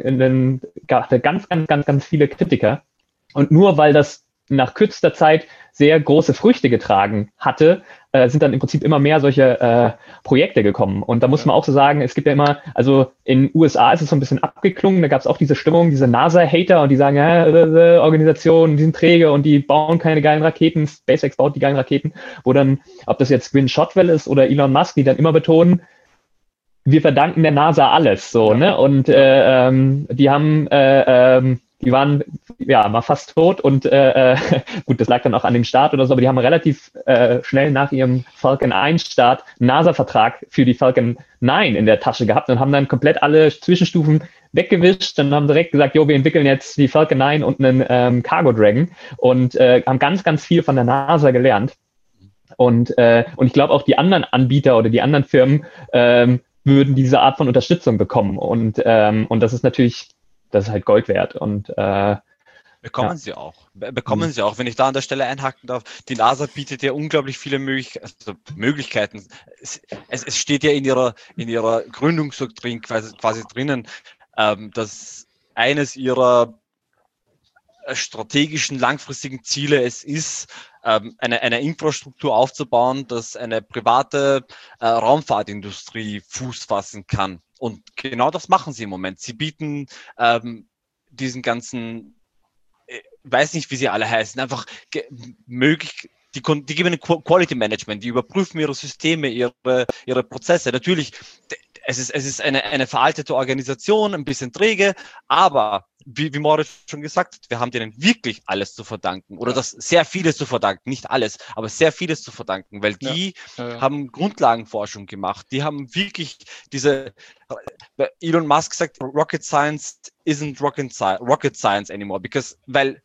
Speaker 3: gab ganz viele Kritiker. Und nur weil das nach kürzester Zeit sehr große Früchte getragen hatte, sind dann im Prinzip immer mehr solche Projekte gekommen. Und da muss man auch so sagen, es gibt ja immer, also in den USA ist es so ein bisschen abgeklungen, da gab es auch diese Stimmung, diese NASA-Hater, und die sagen, Organisationen, die sind träge und die bauen keine geilen Raketen, SpaceX baut die geilen Raketen, wo dann, ob das jetzt Gwynne Shotwell ist oder Elon Musk, die dann immer betonen, wir verdanken der NASA alles, so, ne? Und die waren ja, mal fast tot und gut, das lag dann auch an dem Start oder so, aber die haben relativ schnell nach ihrem Falcon 1 Start einen NASA-Vertrag für die Falcon 9 in der Tasche gehabt und haben dann komplett alle Zwischenstufen weggewischt und haben direkt gesagt, jo, wir entwickeln jetzt die Falcon 9 und einen Cargo Dragon und haben ganz, ganz viel von der NASA gelernt. Und ich glaube auch die anderen Anbieter oder die anderen Firmen würden diese Art von Unterstützung bekommen. Und das ist natürlich, das ist halt Gold wert. Und
Speaker 2: Bekommen sie auch. Bekommen sie auch. Wenn ich da an der Stelle einhaken darf, die NASA bietet ja unglaublich viele Möglichkeiten. Es steht ja in ihrer Gründungsdoktrin quasi drinnen, dass eines ihrer strategischen, langfristigen Ziele es ist, eine Infrastruktur aufzubauen, dass eine private Raumfahrtindustrie Fuß fassen kann. Und genau das machen sie im Moment. Sie bieten diesen ganzen, weiß nicht, wie sie alle heißen, einfach möglich. Die geben ein Quality Management, die überprüfen ihre Systeme, ihre Prozesse. Natürlich, es ist eine veraltete Organisation, ein bisschen träge, aber wie Moritz schon gesagt hat, wir haben denen wirklich alles zu verdanken oder das sehr vieles zu verdanken, nicht alles, aber sehr vieles zu verdanken, weil die haben Grundlagenforschung gemacht, die haben wirklich Elon Musk sagt, Rocket Science isn't Rocket Science anymore, weil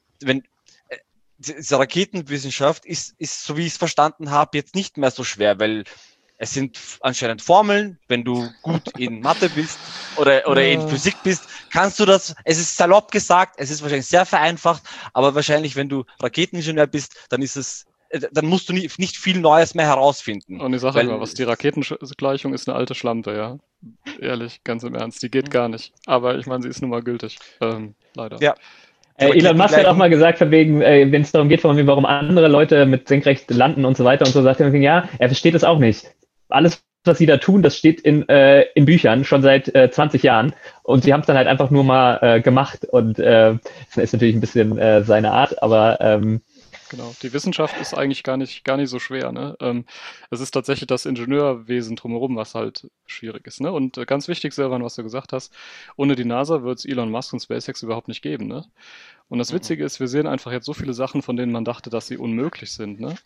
Speaker 2: diese Raketenwissenschaft ist, so wie ich es verstanden habe, jetzt nicht mehr so schwer, weil es sind anscheinend Formeln. Wenn du gut in Mathe bist oder in Physik bist, kannst du das. Es ist salopp gesagt, es ist wahrscheinlich sehr vereinfacht, aber wahrscheinlich, wenn du Raketeningenieur bist, dann musst du nicht viel Neues mehr herausfinden.
Speaker 1: Und ich sage mal, was die Raketengleichung ist, eine alte Schlampe, ja. Ehrlich, ganz im Ernst, die geht gar nicht. Aber ich meine, sie ist nun mal gültig. Leider.
Speaker 2: Ja.
Speaker 3: Elon Musk hat auch mal gesagt, von wegen, wenn es darum geht, warum andere Leute mit senkrecht landen und so weiter und so, sagt er, ja, er versteht es auch nicht. Alles, was sie da tun, das steht in Büchern schon seit 20 Jahren und sie haben es dann halt einfach nur mal gemacht und das ist natürlich ein bisschen seine Art, aber
Speaker 1: genau, die Wissenschaft ist eigentlich gar nicht so schwer, ne? Es ist tatsächlich das Ingenieurwesen drumherum, was halt schwierig ist, ne? Und ganz wichtig, Silvan, was du gesagt hast, ohne die NASA wird es Elon Musk und SpaceX überhaupt nicht geben, ne? Und das Witzige ist, wir sehen einfach jetzt so viele Sachen, von denen man dachte, dass sie unmöglich sind, ne?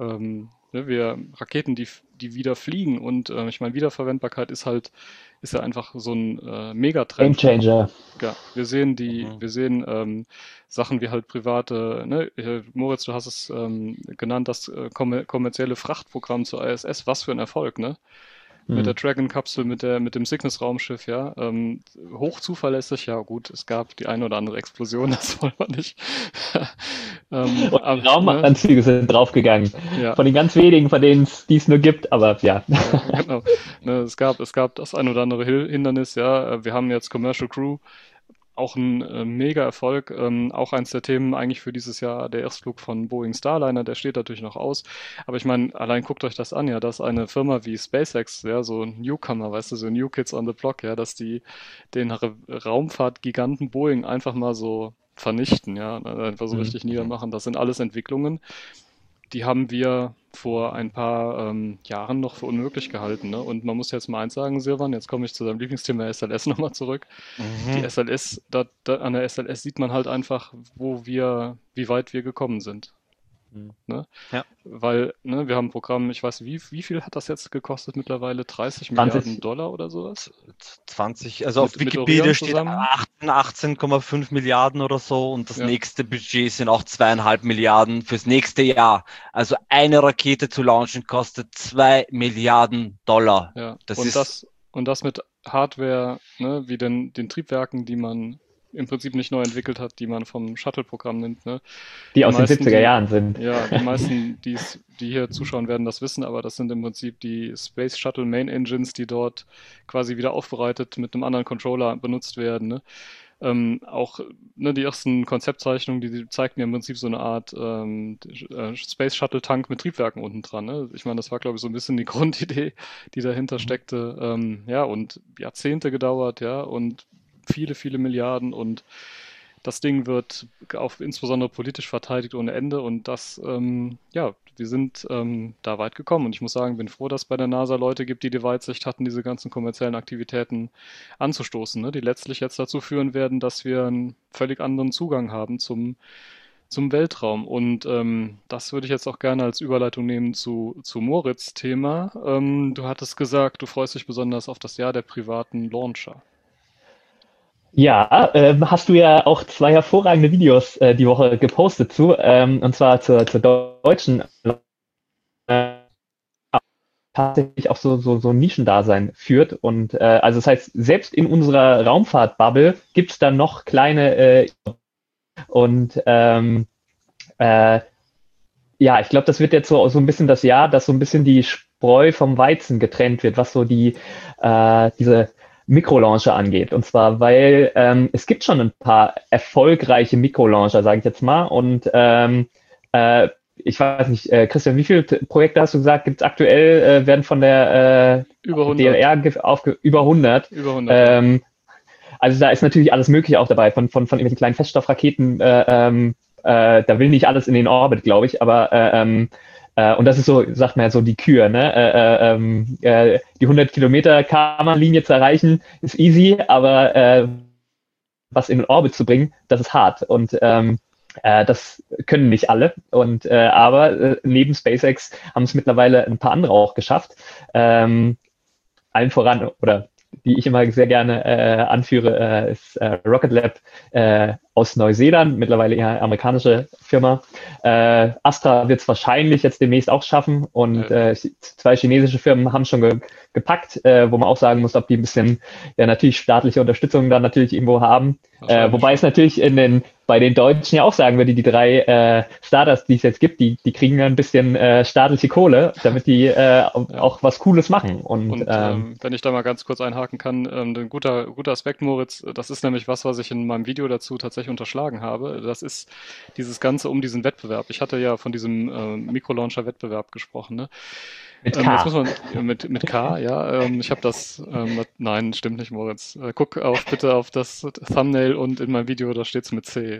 Speaker 1: Raketen, die wieder fliegen und ich meine, Wiederverwendbarkeit ist ja einfach so ein Megatrend.
Speaker 3: Game Changer.
Speaker 1: Ja, wir sehen Sachen wie halt private, ne? Moritz, du hast es genannt, das kommerzielle Frachtprogramm zur ISS, was für ein Erfolg, ne? Mit der Dragon-Kapsel, mit dem Cygnus-Raumschiff, ja. Hochzuverlässig, ja gut, es gab die eine oder andere Explosion, das wollen wir nicht.
Speaker 3: Und die Raumanzüge sind draufgegangen. Ja. Von den ganz wenigen, von denen die es nur gibt, aber ja.
Speaker 1: Genau. Ne, es gab das ein oder andere Hindernis, ja. Wir haben jetzt Commercial Crew, auch ein Mega-Erfolg. Auch eins der Themen eigentlich für dieses Jahr, der Erstflug von Boeing Starliner, der steht natürlich noch aus. Aber ich meine, allein guckt euch das an, ja, dass eine Firma wie SpaceX, ja, so ein Newcomer, weißt du, so New Kids on the Block, ja, dass die den Raumfahrtgiganten Boeing einfach mal so vernichten, ja, einfach so richtig niedermachen. Das sind alles Entwicklungen, die haben wir vor ein paar Jahren noch für unmöglich gehalten. Ne? Und man muss jetzt mal eins sagen, Silvan, jetzt komme ich zu deinem Lieblingsthema SLS nochmal zurück. Die SLS, an der SLS sieht man halt einfach, wie weit wir gekommen sind. Ne?
Speaker 2: Ja.
Speaker 1: Weil, ne, wir haben ein Programm, ich weiß, wie viel hat das jetzt gekostet mittlerweile? 30 Milliarden Dollar oder sowas?
Speaker 2: 20, also auf Wikipedia steht 18,5 Milliarden oder so und das nächste Budget sind auch 2,5 Milliarden fürs nächste Jahr. Also eine Rakete zu launchen kostet 2 Milliarden Dollar.
Speaker 1: Ja. Und das mit Hardware, ne, wie den Triebwerken, die man im Prinzip nicht neu entwickelt hat, die man vom Shuttle-Programm nimmt. Ne?
Speaker 3: Die aus den 70er Jahren sind.
Speaker 1: Ja, die meisten, die hier zuschauen, werden das wissen, aber das sind im Prinzip die Space Shuttle Main Engines, die dort quasi wieder aufbereitet mit einem anderen Controller benutzt werden. Ne? Auch die ersten Konzeptzeichnungen, die zeigten ja im Prinzip so eine Art Space Shuttle Tank mit Triebwerken unten dran. Ne? Ich meine, das war, glaube ich, so ein bisschen die Grundidee, die dahinter steckte. Ja, und Jahrzehnte gedauert, ja, und viele, viele Milliarden und Das Ding wird insbesondere politisch verteidigt ohne Ende und ja, wir sind da weit gekommen und ich muss sagen, bin froh, dass es bei der NASA Leute gibt, die Weitsicht hatten, diese ganzen kommerziellen Aktivitäten anzustoßen, ne, die letztlich jetzt dazu führen werden, dass wir einen völlig anderen Zugang haben zum Weltraum. Und das würde ich jetzt auch gerne als Überleitung nehmen zu Moritz' Thema. Du hattest gesagt, du freust dich besonders auf das Jahr der privaten Launcher.
Speaker 3: Ja, hast du ja auch zwei hervorragende Videos die Woche gepostet und zwar zur deutschen tatsächlich auch so ein Nischendasein führt. Und also das heißt, selbst in unserer Raumfahrtbubble gibt es dann noch kleine und ja, ich glaube, das wird jetzt so ein bisschen das Jahr, dass so ein bisschen die Spreu vom Weizen getrennt wird, was so diese Mikrolauncher angeht. Und zwar, weil es gibt schon ein paar erfolgreiche Mikrolauncher, sage ich jetzt mal. Und ich weiß nicht, Christian, wie viele Projekte hast du gesagt, gibt es aktuell, werden von der
Speaker 1: Über 100.
Speaker 3: DLR über 100.
Speaker 1: Über 100.
Speaker 3: Also da ist natürlich alles Mögliche auch dabei, von irgendwelchen kleinen Feststoffraketen, da will nicht alles in den Orbit, glaube ich, aber und das ist so, sagt man ja so, die Kür, ne? Die 100 Kilometer Karman-Linie zu erreichen, ist easy, aber was in den Orbit zu bringen, das ist hart. Und das können nicht alle. Und aber neben SpaceX haben es mittlerweile ein paar andere auch geschafft. Allen voran, oder die ich immer sehr gerne anführe, ist Rocket Lab aus Neuseeland, mittlerweile eher eine amerikanische Firma. Astra wird es wahrscheinlich jetzt demnächst auch schaffen und zwei chinesische Firmen haben schon gepackt, wo man auch sagen muss, ob die ein bisschen natürlich staatliche Unterstützung dann natürlich irgendwo haben. Wobei es natürlich bei den Deutschen ja auch sagen würde, die drei Startups, die es jetzt gibt, die kriegen ein bisschen staatliche Kohle, damit die auch was Cooles machen. Und
Speaker 1: wenn ich da mal ganz kurz einhaken kann, ein guter Aspekt, Moritz, das ist nämlich was ich in meinem Video dazu tatsächlich unterschlagen habe. Das ist dieses Ganze um diesen Wettbewerb. Ich hatte ja von diesem Mikrolauncher-Wettbewerb gesprochen, ne?
Speaker 3: Mit K.
Speaker 1: Jetzt muss man mit K, ja. Ich habe das, nein, stimmt nicht, Moritz. Guck bitte auf das Thumbnail und in meinem Video, da steht es mit C.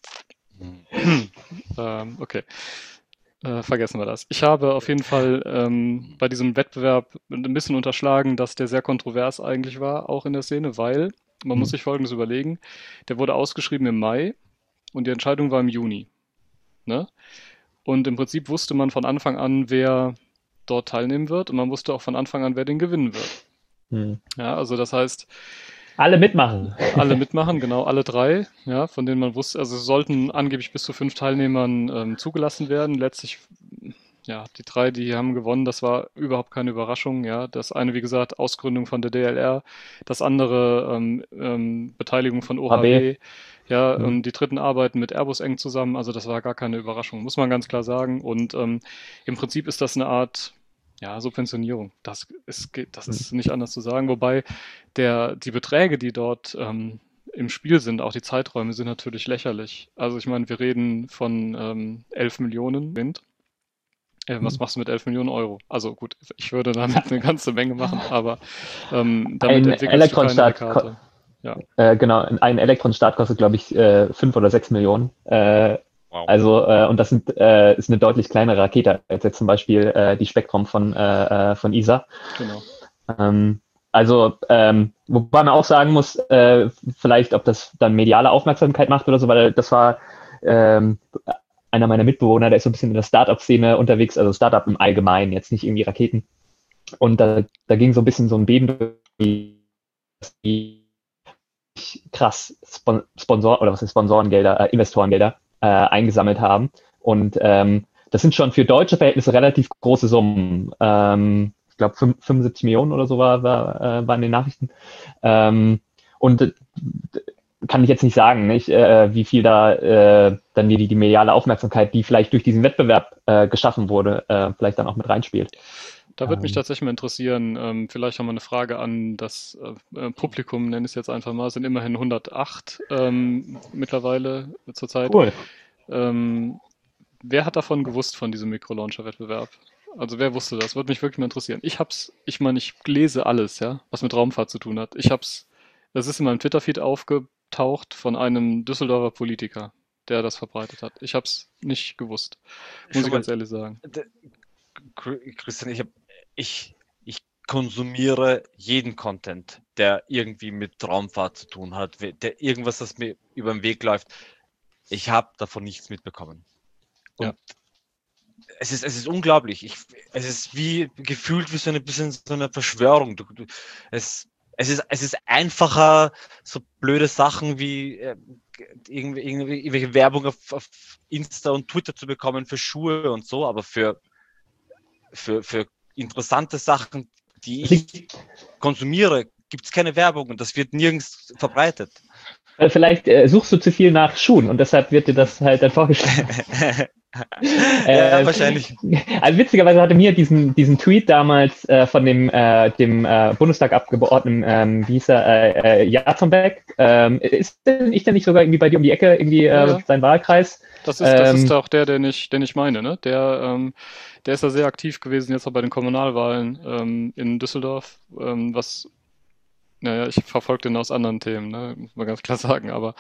Speaker 1: Okay. Vergessen wir das. Ich habe auf jeden Fall bei diesem Wettbewerb ein bisschen unterschlagen, dass der sehr kontrovers eigentlich war, auch in der Szene, weil man muss sich Folgendes überlegen. Der wurde ausgeschrieben im Mai und die Entscheidung war im Juni. Ne? Und im Prinzip wusste man von Anfang an, wer dort teilnehmen wird und man wusste auch von Anfang an, wer den gewinnen wird. Ja, also das heißt...
Speaker 3: Alle mitmachen.
Speaker 1: Alle mitmachen, genau, alle drei, ja, von denen man wusste, also es sollten angeblich bis zu 5 Teilnehmern zugelassen werden. Letztlich, ja, die 3, die haben gewonnen, das war überhaupt keine Überraschung, ja. Das eine, wie gesagt, Ausgründung von der DLR, das andere Beteiligung von OHB, ja, und die dritten arbeiten mit Airbus eng zusammen, also das war gar keine Überraschung, muss man ganz klar sagen. Und im Prinzip ist das eine Art... Ja, Subventionierung. Das ist nicht anders zu sagen. Wobei die Beträge, die dort im Spiel sind, auch die Zeiträume, sind natürlich lächerlich. Also ich meine, wir reden von 11 Millionen Wind. Was machst du mit 11 Millionen Euro? Also gut, ich würde damit eine ganze Menge machen, aber damit entwickelst du keine Karte.
Speaker 3: Ja. Genau, ein Elektronenstart kostet, glaube ich, 5 oder 6 Millionen. Wow. Also, und das ist eine deutlich kleinere Rakete als jetzt zum Beispiel die Spektrum von ESA.
Speaker 1: Genau.
Speaker 3: Wobei man auch sagen muss, vielleicht, ob das dann mediale Aufmerksamkeit macht oder so, weil das war einer meiner Mitbewohner, der ist so ein bisschen in der Startup-Szene unterwegs, also Startup im Allgemeinen, jetzt nicht irgendwie Raketen. Und da ging so ein bisschen so ein Beben, die krass Sponsorengelder, Investorengelder eingesammelt haben. Und das sind schon für deutsche Verhältnisse relativ große Summen. Ich glaube 75 Millionen oder so waren die Nachrichten. Und kann ich jetzt nicht sagen, nicht, wie viel da dann die mediale Aufmerksamkeit, die vielleicht durch diesen Wettbewerb geschaffen wurde, vielleicht dann auch mit reinspielt.
Speaker 1: Da würde mich tatsächlich mal interessieren, vielleicht haben wir eine Frage an das Publikum, nenne ich es jetzt einfach mal, es sind immerhin 108 mittlerweile zurzeit.
Speaker 3: Cool.
Speaker 1: Wer hat davon gewusst, von diesem Mikrolauncher-Wettbewerb? Also wer wusste das? Würde mich wirklich mal interessieren. Ich lese alles, ja, was mit Raumfahrt zu tun hat. Das ist in meinem Twitter-Feed aufgetaucht auftaucht von einem Düsseldorfer Politiker, der das verbreitet hat. Ich habe es nicht gewusst, muss ich ganz ehrlich sagen.
Speaker 2: Christian, ich konsumiere jeden Content, der irgendwie mit Raumfahrt zu tun hat, der irgendwas, das mir über den Weg läuft. Ich habe davon nichts mitbekommen. Und
Speaker 1: Ja.
Speaker 2: Es ist unglaublich. Es ist wie gefühlt wie so eine Verschwörung. Es ist einfacher, so blöde Sachen wie irgendwelche Werbung auf Insta und Twitter zu bekommen für Schuhe und so, aber für interessante Sachen, die ich konsumiere, gibt es keine Werbung und das wird nirgends verbreitet.
Speaker 3: Vielleicht suchst du zu viel nach Schuhen und deshalb wird dir das halt dann vorgeschlagen.
Speaker 2: Ja, wahrscheinlich.
Speaker 3: Also witzigerweise hatte mir diesen Tweet damals von dem Bundestagabgeordneten, wie hieß er, Jarzembek, ist denn nicht sogar irgendwie bei dir um die Ecke, irgendwie sein Wahlkreis?
Speaker 1: Das ist auch den ich meine, ne? Der ist da sehr aktiv gewesen, jetzt auch bei den Kommunalwahlen in Düsseldorf, naja, ich verfolge den aus anderen Themen, ne? Muss man ganz klar sagen, aber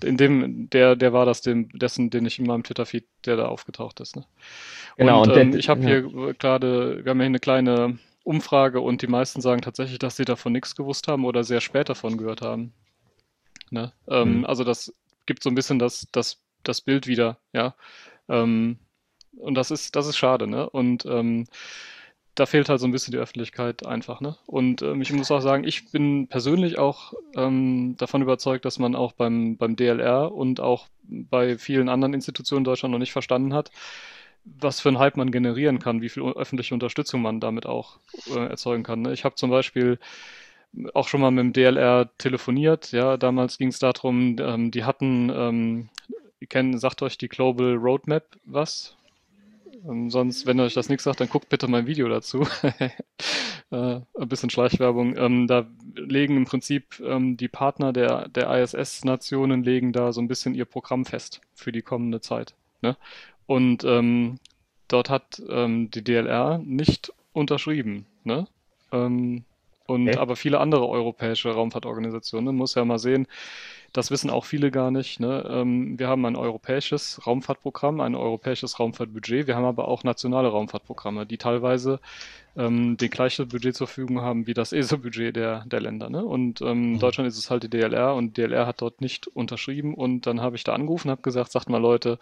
Speaker 1: der war das dessen, den ich in meinem Twitter-Feed, der da aufgetaucht ist, ne?
Speaker 3: Genau,
Speaker 1: und ich habe hier gerade, wir haben hier eine kleine Umfrage und die meisten sagen tatsächlich, dass sie davon nichts gewusst haben oder sehr spät davon gehört haben. Ne? Also das gibt so ein bisschen das Bild wieder, ja. Und das ist schade, ne? Und da fehlt halt so ein bisschen die Öffentlichkeit einfach, ne? Und ich muss auch sagen, ich bin persönlich auch davon überzeugt, dass man auch beim DLR und auch bei vielen anderen Institutionen in Deutschland noch nicht verstanden hat, was für einen Hype man generieren kann, wie viel öffentliche Unterstützung man damit auch erzeugen kann, ne? Ich habe zum Beispiel auch schon mal mit dem DLR telefoniert, ja, damals ging es darum, die hatten, sagt euch die Global Roadmap was? Sonst, wenn euch das nichts sagt, dann guckt bitte mein Video dazu. Ein bisschen Schleichwerbung. Da legen im Prinzip die Partner der ISS-Nationen legen da so ein bisschen ihr Programm fest für die kommende Zeit. Ne? Und dort hat die DLR nicht unterschrieben. Ne? Aber viele andere europäische Raumfahrtorganisationen, ne? Muss ja mal sehen, das wissen auch viele gar nicht. Ne? Wir haben ein europäisches Raumfahrtprogramm, ein europäisches Raumfahrtbudget. Wir haben aber auch nationale Raumfahrtprogramme, die teilweise den gleichen Budget zur Verfügung haben wie das ESA-Budget der Länder. Ne? Und in Deutschland ist es halt die DLR und die DLR hat dort nicht unterschrieben. Und dann habe ich da angerufen und habe gesagt, sagt mal Leute,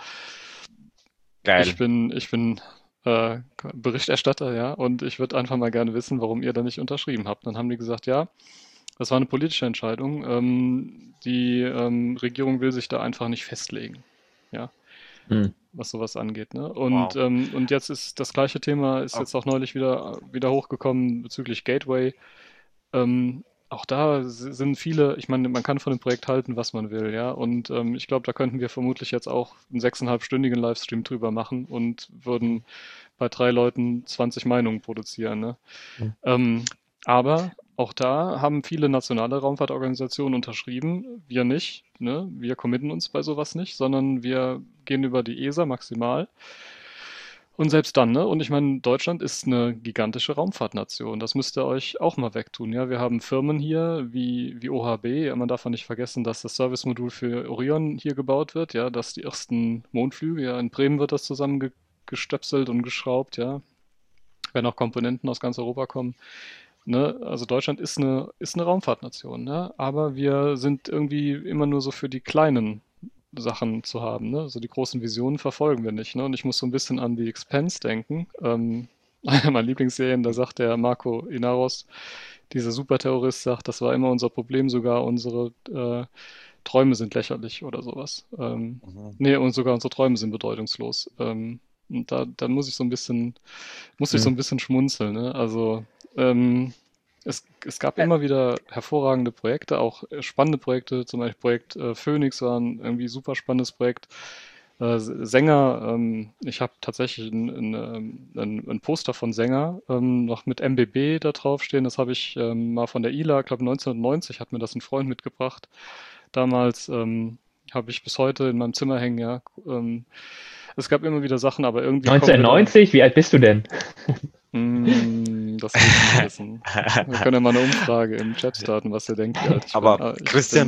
Speaker 2: Geil.
Speaker 1: ich bin Berichterstatter, ja, und ich würde einfach mal gerne wissen, warum ihr da nicht unterschrieben habt. Dann haben die gesagt, ja, das war eine politische Entscheidung. Die Regierung will sich da einfach nicht festlegen, ja, was sowas angeht. Ne? Und jetzt ist das gleiche Thema, ist jetzt auch neulich wieder hochgekommen bezüglich Gateway. Auch da sind viele, ich meine, man kann von dem Projekt halten, was man will, ja. Und ich glaube, da könnten wir vermutlich jetzt auch einen 6,5-stündigen Livestream drüber machen und würden bei 3 Leuten 20 Meinungen produzieren, ne? Aber auch da haben viele nationale Raumfahrtorganisationen unterschrieben, wir nicht, ne? Wir committen uns bei sowas nicht, sondern wir gehen über die ESA maximal. Und selbst dann, ne? Und ich meine, Deutschland ist eine gigantische Raumfahrtnation. Das müsst ihr euch auch mal wegtun, ja? Wir haben Firmen hier wie OHB. Man darf auch nicht vergessen, dass das Servicemodul für Orion hier gebaut wird, ja? Dass die ersten Mondflüge, ja, in Bremen wird das zusammengestöpselt und geschraubt, ja? Wenn auch Komponenten aus ganz Europa kommen. Ne? Also Deutschland ist eine Raumfahrtnation, ne? Aber wir sind irgendwie immer nur so für die kleinen Sachen zu haben, ne? So die großen Visionen verfolgen wir nicht, ne? Und ich muss so ein bisschen an The Expanse denken. Eine meiner Lieblingsserien, da sagt der Marco Inaros, dieser Superterrorist, sagt, das war immer unser Problem, sogar unsere Träume sind lächerlich oder sowas. Nee, und sogar unsere Träume sind bedeutungslos. Und da muss ich so ein bisschen schmunzeln, ne? Also es gab immer wieder hervorragende Projekte, auch spannende Projekte, zum Beispiel Projekt Phoenix war ein irgendwie super spannendes Projekt. Sänger, ich habe tatsächlich ein Poster von Sänger noch mit MBB da drauf stehen. Das habe ich mal von der ILA, ich glaube 1990 hat mir das ein Freund mitgebracht. Damals habe ich bis heute in meinem Zimmer hängen, ja. Es gab immer wieder Sachen, aber irgendwie
Speaker 3: 1990? Wie alt bist du denn?
Speaker 1: Das will ich nicht wissen. Wir können ja mal eine Umfrage im Chat starten, was ihr denkt, wie alt ich
Speaker 2: Aber
Speaker 1: bin.
Speaker 2: Christian,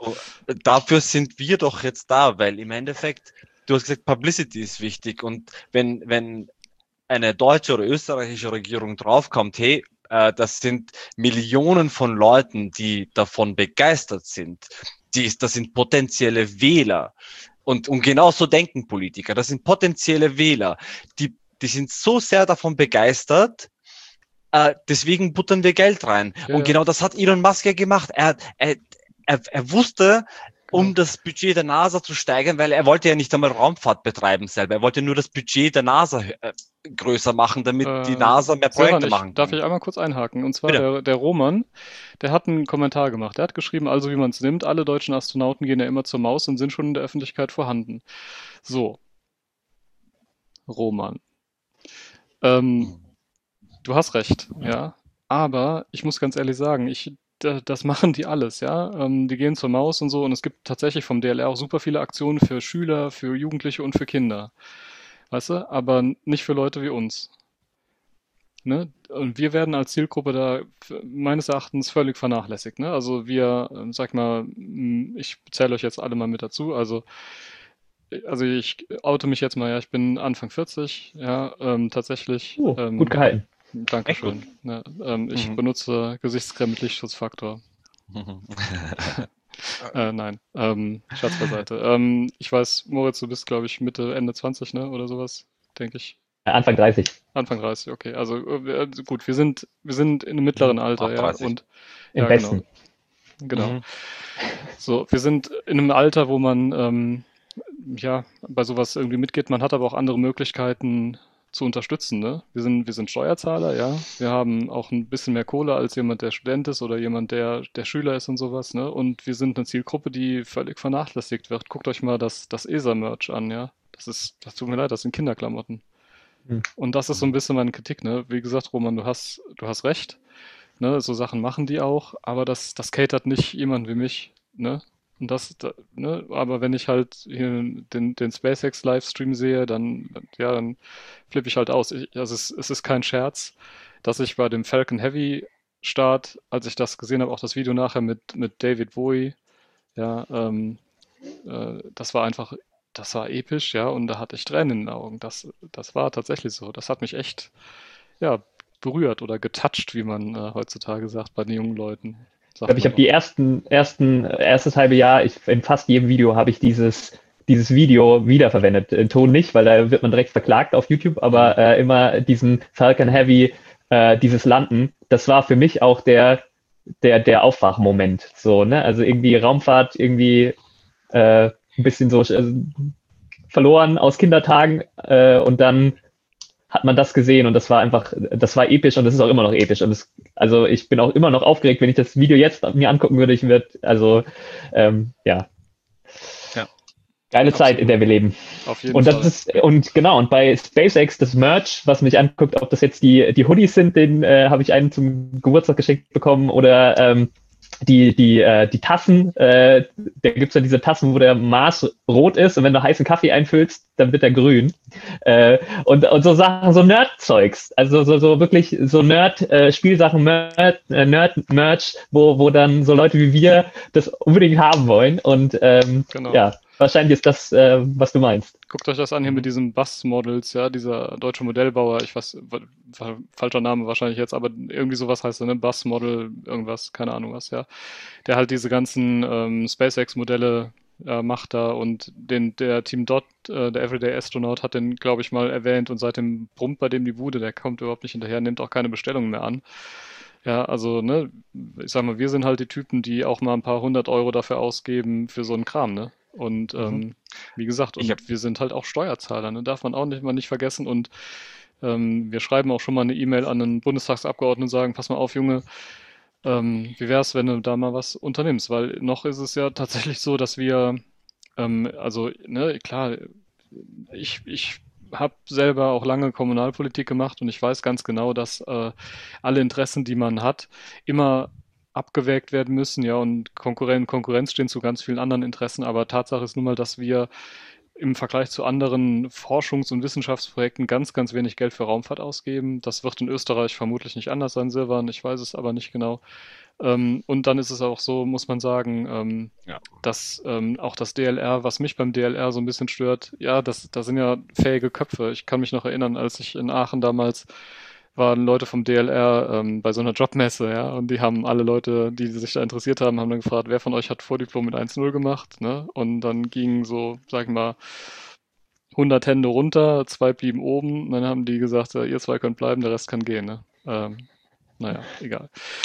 Speaker 2: Oh, dafür sind wir doch jetzt da, weil im Endeffekt, du hast gesagt, Publicity ist wichtig und wenn eine deutsche oder österreichische Regierung draufkommt, hey, das sind Millionen von Leuten, die davon begeistert sind, das sind potenzielle Wähler und genauso denken Politiker, das sind potenzielle Wähler, die sind so sehr davon begeistert, deswegen buttern wir Geld rein.
Speaker 1: Ja,
Speaker 2: Und
Speaker 1: ja,
Speaker 2: genau das hat Elon Musk ja gemacht. Er wusste,
Speaker 1: genau.
Speaker 2: um das Budget der NASA zu steigern, weil er wollte ja nicht einmal Raumfahrt betreiben selber. Er wollte nur das Budget der NASA größer machen, damit die NASA mehr
Speaker 1: Silvan,
Speaker 2: Projekte machen
Speaker 1: darf
Speaker 2: kann.
Speaker 1: ich einmal kurz einhaken? Und zwar
Speaker 2: Bitte.
Speaker 1: der Roman, der hat einen Kommentar gemacht. Der hat geschrieben, also wie man es nimmt, alle deutschen Astronauten gehen ja immer zur Maus und sind schon in der Öffentlichkeit vorhanden. So, Roman. Ähm, du hast recht, ja. Aber ich muss ganz ehrlich sagen, das machen die alles, ja. Die gehen zur Maus und so. Und es gibt tatsächlich vom DLR auch super viele Aktionen für Schüler, für Jugendliche und für Kinder. Weißt du? Aber nicht für Leute wie uns. Ne? Und wir werden als Zielgruppe da meines Erachtens völlig vernachlässigt. Ne? Also wir, sag mal, ich zähle euch jetzt alle mal mit dazu. Also ich oute mich jetzt mal, ja, ich bin Anfang 40, ja, tatsächlich.
Speaker 3: Gut gehalten.
Speaker 2: Echt gut.
Speaker 1: Dankeschön. Ne, ich
Speaker 2: Mhm.
Speaker 1: benutze Gesichtscreme mit Lichtschutzfaktor. Nein, Scherz beiseite. Ich weiß, Moritz, du bist, glaube ich, Mitte, Ende 20, ne, oder sowas, denke ich.
Speaker 3: Anfang 30.
Speaker 1: Anfang 30, okay. Also gut, wir sind in einem mittleren Alter,
Speaker 2: Auch
Speaker 1: ja,
Speaker 2: 30.
Speaker 1: und
Speaker 3: Im
Speaker 1: ja, genau,
Speaker 3: Besten.
Speaker 1: genau.
Speaker 2: Mhm.
Speaker 1: So, wir sind in einem Alter, wo man ja bei sowas irgendwie mitgeht. Man hat aber auch andere Möglichkeiten zu unterstützen, ne? Wir sind Steuerzahler, ja. Wir haben auch ein bisschen mehr Kohle als jemand, der Student ist oder jemand, der Schüler ist und sowas, ne? Und wir sind eine Zielgruppe, die völlig vernachlässigt wird. Guckt euch mal das ESA-Merch an, ja. Das tut mir leid, das sind Kinderklamotten.
Speaker 3: Hm.
Speaker 1: Und das ist so ein bisschen meine Kritik, ne? Wie gesagt, Roman, du hast recht, ne? So Sachen machen die auch, aber das catert nicht jemand wie mich, ne? Und ne? Aber wenn ich halt hier den SpaceX Livestream sehe, ja, dann flippe ich halt aus. Also es ist kein Scherz, dass ich bei dem Falcon Heavy Start, als ich das gesehen habe, auch das Video nachher mit David Bowie, ja, das war einfach, das war episch, ja, und da hatte ich Tränen in den Augen. Das war tatsächlich so. Das hat mich echt, ja, berührt oder getoucht, wie man heutzutage sagt, bei den jungen Leuten,
Speaker 3: Ich
Speaker 1: sagt
Speaker 3: glaube, ich
Speaker 1: man
Speaker 3: habe die
Speaker 1: doch.
Speaker 3: erstes halbe Jahr, in fast jedem Video habe ich dieses Video wiederverwendet. Den Ton nicht, weil da wird man direkt verklagt auf YouTube, aber immer diesen Falcon Heavy, dieses Landen, das war für mich auch der Aufwachmoment. So, ne? Also irgendwie Raumfahrt, irgendwie ein bisschen so verloren aus Kindertagen und dann hat man das gesehen und das war episch und das ist auch immer noch episch. Also ich bin auch immer noch aufgeregt, wenn ich das Video jetzt mir angucken würde. Ja,
Speaker 2: Ja.
Speaker 3: geile Zeit, in
Speaker 1: Absolut.
Speaker 3: der wir leben.
Speaker 1: Auf jeden
Speaker 3: Und das
Speaker 1: Fall.
Speaker 3: ist, und genau, und bei SpaceX, das Merch, was mich anguckt, ob das jetzt die Hoodies sind, den habe ich einen zum Geburtstag geschenkt bekommen, oder die Tassen, da gibt's ja diese Tassen, wo der Mars rot ist und wenn du heißen Kaffee einfüllst, dann wird er grün. Und so Sachen, so Nerd-Zeugs, also so wirklich so Spielsachen, Nerd-Merch, wo dann so Leute wie wir das unbedingt haben wollen. Und
Speaker 1: Genau.
Speaker 3: ja, wahrscheinlich ist das, was du meinst.
Speaker 1: Guckt euch das an hier mit
Speaker 2: Mhm.
Speaker 1: diesen Bus-Models, ja, dieser deutsche Modellbauer, ich weiß, falscher Name wahrscheinlich jetzt, aber irgendwie sowas heißt er, ne? Bus-Model, irgendwas, keine Ahnung was, ja. Der halt diese ganzen SpaceX-Modelle macht da und der Team Dot, der Everyday Astronaut, hat den, glaube ich, mal erwähnt und seitdem brummt bei dem die Bude, der kommt überhaupt nicht hinterher, nimmt auch keine Bestellungen mehr an. Ja, also, ne, ich sag mal, wir sind halt die Typen, die auch mal ein paar 100 € dafür ausgeben für so einen Kram, ne? Und
Speaker 2: Mhm.
Speaker 1: wie gesagt,
Speaker 2: Ich habe
Speaker 1: und wir sind halt auch Steuerzahler, ne? Darf man auch nicht mal nicht vergessen. Und wir schreiben auch schon mal eine E-Mail an einen Bundestagsabgeordneten und sagen, pass mal auf, Junge, wie wär's, wenn du da mal was unternimmst? Weil noch ist es ja tatsächlich so, dass wir, also, ne, klar, ich habe selber auch lange Kommunalpolitik gemacht und ich weiß ganz genau, dass alle Interessen, die man hat, immer abgewägt werden müssen, ja, und Konkurrenz stehen zu ganz vielen anderen Interessen, aber Tatsache ist nun mal, dass wir im Vergleich zu anderen Forschungs- und Wissenschaftsprojekten ganz, ganz wenig Geld für Raumfahrt ausgeben. Das wird in Österreich vermutlich nicht anders sein, Silvan, ich weiß es aber nicht genau. Und dann ist es auch so, muss man sagen,
Speaker 2: Ja.
Speaker 1: dass auch das DLR, was mich beim DLR so ein bisschen stört, ja, da sind ja fähige Köpfe. Ich kann mich noch erinnern, als ich in Aachen damals waren Leute vom DLR bei so einer Jobmesse, ja, und die haben alle Leute, die sich da interessiert haben, haben dann gefragt, wer von euch hat Vordiplom mit 1.0 gemacht, ne? Und dann gingen so, sag ich mal, 100 Hände runter, 2 blieben oben, und dann haben die gesagt, ja, ihr 2 könnt bleiben, der Rest kann gehen, ne? Naja, egal.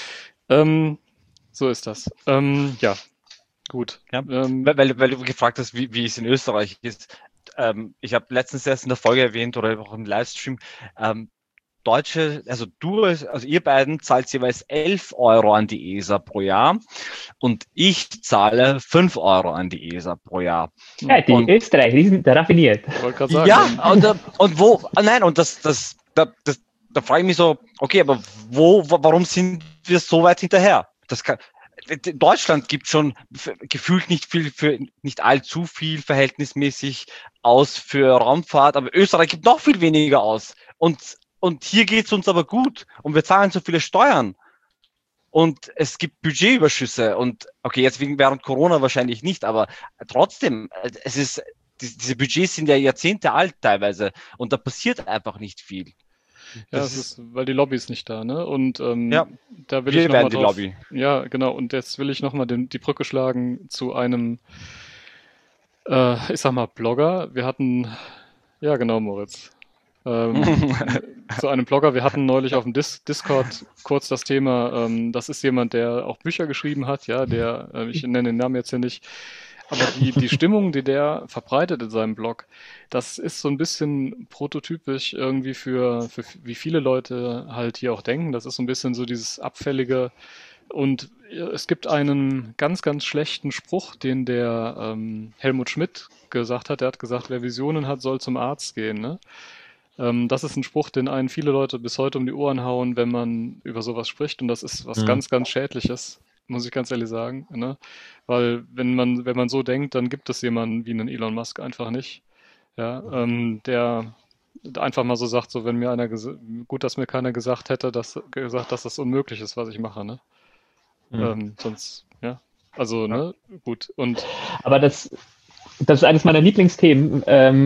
Speaker 1: So ist das. Ja, gut.
Speaker 2: Ja. Weil du gefragt hast, wie es in Österreich ist. Ich habe letztens erst in der Folge erwähnt oder auch im Livestream, Deutsche, also ihr beiden zahlt jeweils 11 Euro an die ESA pro Jahr und ich zahle 5 Euro an die ESA pro Jahr.
Speaker 3: Ja, die Österreich, die sind raffiniert.
Speaker 1: Ich wollte gerade sagen.
Speaker 2: Ja, und wo, nein, und da frage ich mich so, okay, aber warum sind wir so weit hinterher? Deutschland gibt schon gefühlt nicht allzu viel verhältnismäßig aus für Raumfahrt, aber Österreich gibt noch viel weniger aus. Und hier geht es uns aber gut und wir zahlen so viele Steuern und es gibt Budgetüberschüsse und okay, jetzt während Corona wahrscheinlich nicht, aber trotzdem, diese Budgets sind ja Jahrzehnte alt teilweise und da passiert einfach nicht viel.
Speaker 1: Ja, es ist, weil die Lobby ist nicht da, ne? Und
Speaker 2: ja,
Speaker 1: da will
Speaker 2: wir
Speaker 1: ich noch
Speaker 2: werden
Speaker 1: mal
Speaker 2: die
Speaker 1: drauf.
Speaker 2: Lobby.
Speaker 1: Ja, genau. Und jetzt will ich nochmal die Brücke schlagen zu einem, ich sag mal, Blogger. Wir hatten, ja genau, Moritz. Zu einem Blogger. Wir hatten neulich auf dem Discord kurz das Thema, das ist jemand, der auch Bücher geschrieben hat, ja, ich nenne den Namen jetzt hier nicht, aber die Stimmung, die der verbreitet in seinem Blog, das ist so ein bisschen prototypisch irgendwie für wie viele Leute halt hier auch denken. Das ist so ein bisschen so dieses abfällige. Und es gibt einen ganz, ganz schlechten Spruch, den der Helmut Schmidt gesagt hat. Er hat gesagt, wer Visionen hat, soll zum Arzt gehen, ne? Das ist ein Spruch, den einen viele Leute bis heute um die Ohren hauen, wenn man über sowas spricht. Und das ist was ganz, ganz Schädliches, muss ich ganz ehrlich sagen, ne? Weil wenn man so denkt, dann gibt es jemanden wie einen Elon Musk einfach nicht. Ja, der einfach mal so sagt, so wenn mir einer gut, dass mir keiner gesagt hätte, dass das unmöglich ist, was ich mache, ne? Sonst, ja. Also, ne, gut.
Speaker 3: Aber das ist eines meiner Lieblingsthemen,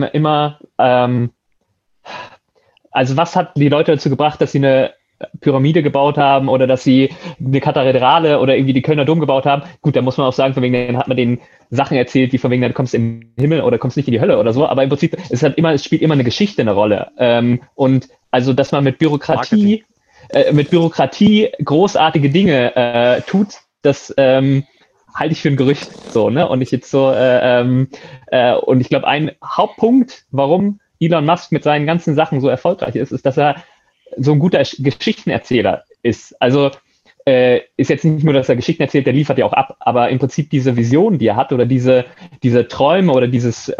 Speaker 3: also was hat die Leute dazu gebracht, dass sie eine Pyramide gebaut haben oder dass sie eine Kathedrale oder irgendwie die Kölner Dom gebaut haben? Gut, da muss man auch sagen, von wegen, dann hat man den Sachen erzählt, wie von wegen, dann kommst du in den Himmel oder kommst nicht in die Hölle oder so, aber im Prinzip, es spielt immer eine Geschichte eine Rolle. Und also, dass man mit Bürokratie großartige Dinge tut, das halte ich für ein Gerücht, so, ne? Und ich glaube, ein Hauptpunkt, warum Elon Musk mit seinen ganzen Sachen so erfolgreich ist, dass er so ein guter Geschichtenerzähler ist. Also ist jetzt nicht nur, dass er Geschichten erzählt, der liefert ja auch ab, aber im Prinzip diese Vision, die er hat oder diese Träume oder dieses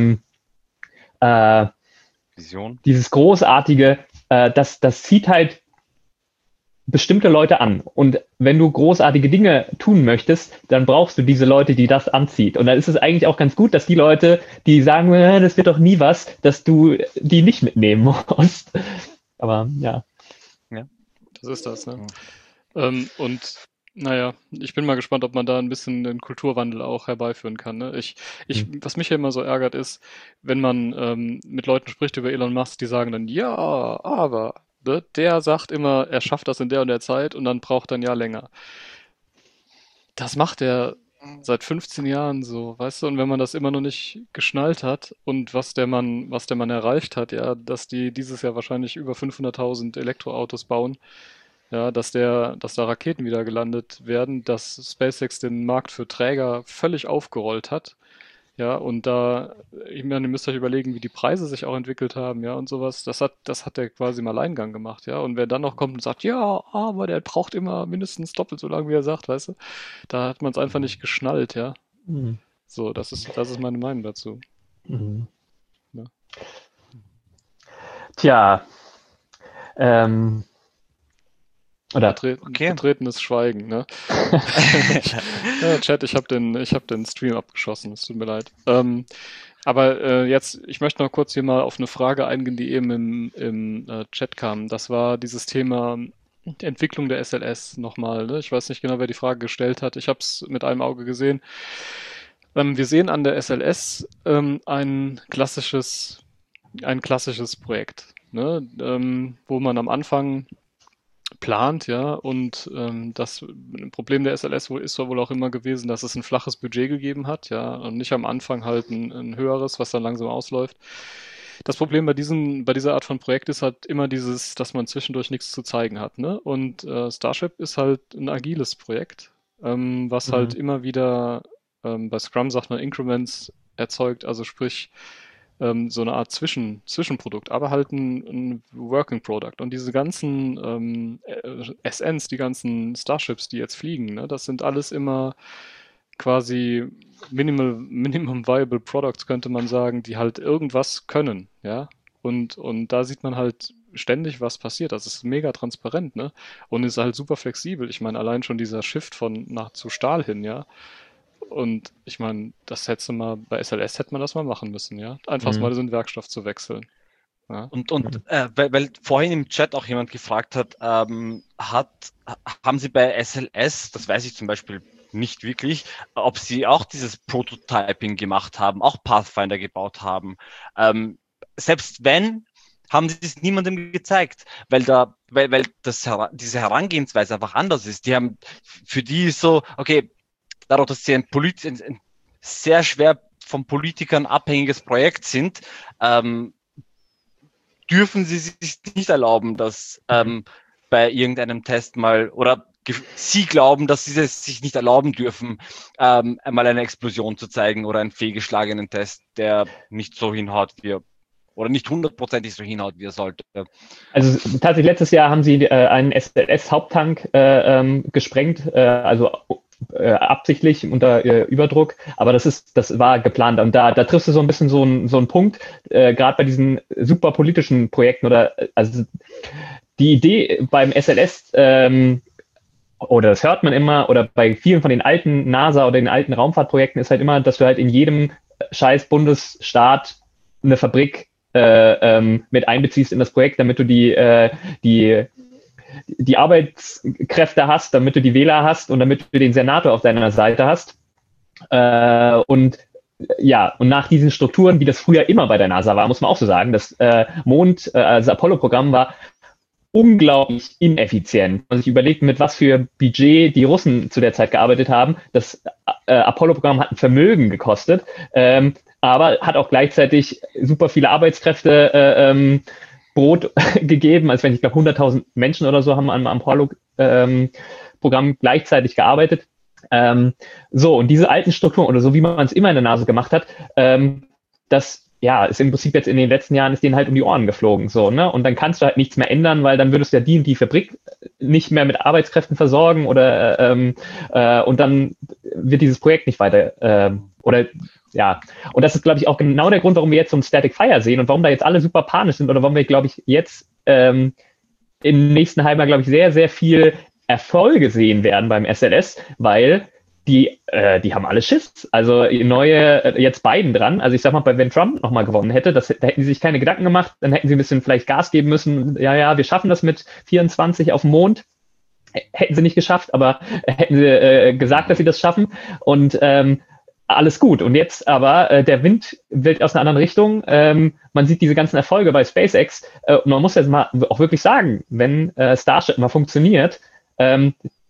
Speaker 3: Großartige, das zieht halt bestimmte Leute an. Und wenn du großartige Dinge tun möchtest, dann brauchst du diese Leute, die das anzieht. Und dann ist es eigentlich auch ganz gut, dass die Leute, die sagen, das wird doch nie was, dass du die nicht mitnehmen musst. Aber ja.
Speaker 1: Ja, das ist das, ne? Und naja, ich bin mal gespannt, ob man da ein bisschen den Kulturwandel auch herbeiführen kann, ne? Was mich ja immer so ärgert ist, wenn man mit Leuten spricht über Elon Musk, die sagen dann, ja, aber ne, der sagt immer, er schafft das in der und der Zeit und dann braucht er ein Jahr länger. Das macht er seit 15 Jahren so, weißt du, und wenn man das immer noch nicht geschnallt hat und was der Mann erreicht hat, ja, dass die dieses Jahr wahrscheinlich über 500.000 Elektroautos bauen, ja, dass da Raketen wieder gelandet werden, dass SpaceX den Markt für Träger völlig aufgerollt hat, ja, und ich meine, ihr müsst euch überlegen, wie die Preise sich auch entwickelt haben, ja, und sowas. Das hat der quasi im Alleingang gemacht, ja. Und wer dann noch kommt und sagt, ja, aber der braucht immer mindestens doppelt so lange, wie er sagt, weißt du, da hat man es einfach nicht geschnallt, ja. So, das ist meine Meinung dazu. Ja.
Speaker 3: Tja,
Speaker 1: Vertretenes Schweigen, ne? Ja, Chat, ich hab den Stream abgeschossen, es tut mir leid. Aber jetzt, ich möchte noch kurz hier mal auf eine Frage eingehen, die eben im Chat kam. Das war dieses Thema die Entwicklung der SLS nochmal. Ne? Ich weiß nicht genau, wer die Frage gestellt hat. Ich habe es mit einem Auge gesehen. Wir sehen an der SLS ein klassisches Projekt, ne? Wo man am Anfang plant, ja, und das Problem der SLS ist wohl auch immer gewesen, dass es ein flaches Budget gegeben hat, ja, und nicht am Anfang halt ein höheres, was dann langsam ausläuft. Das Problem bei dieser Art von Projekt ist halt immer dieses, dass man zwischendurch nichts zu zeigen hat, ne? Und Starship ist halt ein agiles Projekt, was halt immer wieder, bei Scrum sagt man Increments erzeugt, also sprich, so eine Art Zwischenprodukt, aber halt ein Working Product. Und diese ganzen SNs, die ganzen Starships, die jetzt fliegen, ne, das sind alles immer quasi Minimum Viable Products, könnte man sagen, die halt irgendwas können, ja. Und da sieht man halt ständig, was passiert. Das ist mega transparent, ne? Und ist halt super flexibel. Ich meine, allein schon dieser Shift zu Stahl hin, ja. Und ich meine, das hätte mal, bei SLS hätte man das mal machen müssen, ja. Einfach mal so einen Werkstoff zu wechseln. Ja.
Speaker 2: Weil vorhin im Chat auch jemand gefragt hat, haben Sie bei SLS, das weiß ich zum Beispiel nicht wirklich, ob Sie auch dieses Prototyping gemacht haben, auch Pathfinder gebaut haben. Selbst wenn, haben Sie es niemandem gezeigt, weil diese Herangehensweise einfach anders ist. Für die ist so, okay, dadurch, dass sie ein sehr schwer von Politikern abhängiges Projekt sind, dürfen sie sich nicht erlauben, dass bei irgendeinem Test mal, oder sie glauben, dass sie es sich nicht erlauben dürfen, einmal eine Explosion zu zeigen oder einen fehlgeschlagenen Test, der nicht so hinhaut, oder nicht hundertprozentig so hinhaut, wie er sollte.
Speaker 3: Also tatsächlich letztes Jahr haben sie einen SLS-Haupttank gesprengt, also absichtlich unter Überdruck, aber das war geplant. Und da triffst du so ein bisschen so einen Punkt, gerade bei diesen super politischen Projekten also die Idee beim SLS, oder das hört man immer, oder bei vielen von den alten NASA oder den alten Raumfahrtprojekten ist halt immer, dass du halt in jedem scheiß Bundesstaat eine Fabrik mit einbeziehst in das Projekt, damit du die Arbeitskräfte hast, damit du die Wähler hast und damit du den Senator auf deiner Seite hast. Und nach diesen Strukturen, wie das früher immer bei der NASA war, muss man auch so sagen, das das Apollo-Programm war unglaublich ineffizient. Man sich überlegt, mit was für Budget die Russen zu der Zeit gearbeitet haben. Das Apollo-Programm hat ein Vermögen gekostet, aber hat auch gleichzeitig super viele Arbeitskräfte Brot gegeben. Also ich glaube 100.000 Menschen oder so haben am Apollo-Programm gleichzeitig gearbeitet. Und diese alten Strukturen oder so, wie man es immer in der NASA gemacht hat, das ist im Prinzip jetzt in den letzten Jahren ist denen halt um die Ohren geflogen. So, ne? Und dann kannst du halt nichts mehr ändern, weil dann würdest du ja die Fabrik nicht mehr mit Arbeitskräften versorgen und dann wird dieses Projekt nicht weiter und das ist, glaube ich, auch genau der Grund, warum wir jetzt so ein Static Fire sehen und warum da jetzt alle super panisch sind oder warum wir, glaube ich, jetzt im nächsten Halbjahr, glaube ich, sehr, sehr viel Erfolge sehen werden beim SLS, weil die haben alle Schiss. Also jetzt Biden dran. Also ich sag mal, wenn Trump nochmal gewonnen hätte, da hätten sie sich keine Gedanken gemacht, dann hätten sie ein bisschen vielleicht Gas geben müssen. Ja, wir schaffen das mit 24 auf dem Mond. Hätten sie nicht geschafft, aber hätten sie gesagt, dass sie das schaffen. Und alles gut. Und jetzt aber, der Wind weht aus einer anderen Richtung. Man sieht diese ganzen Erfolge bei SpaceX. Und man muss jetzt mal auch wirklich sagen, wenn Starship mal funktioniert, dann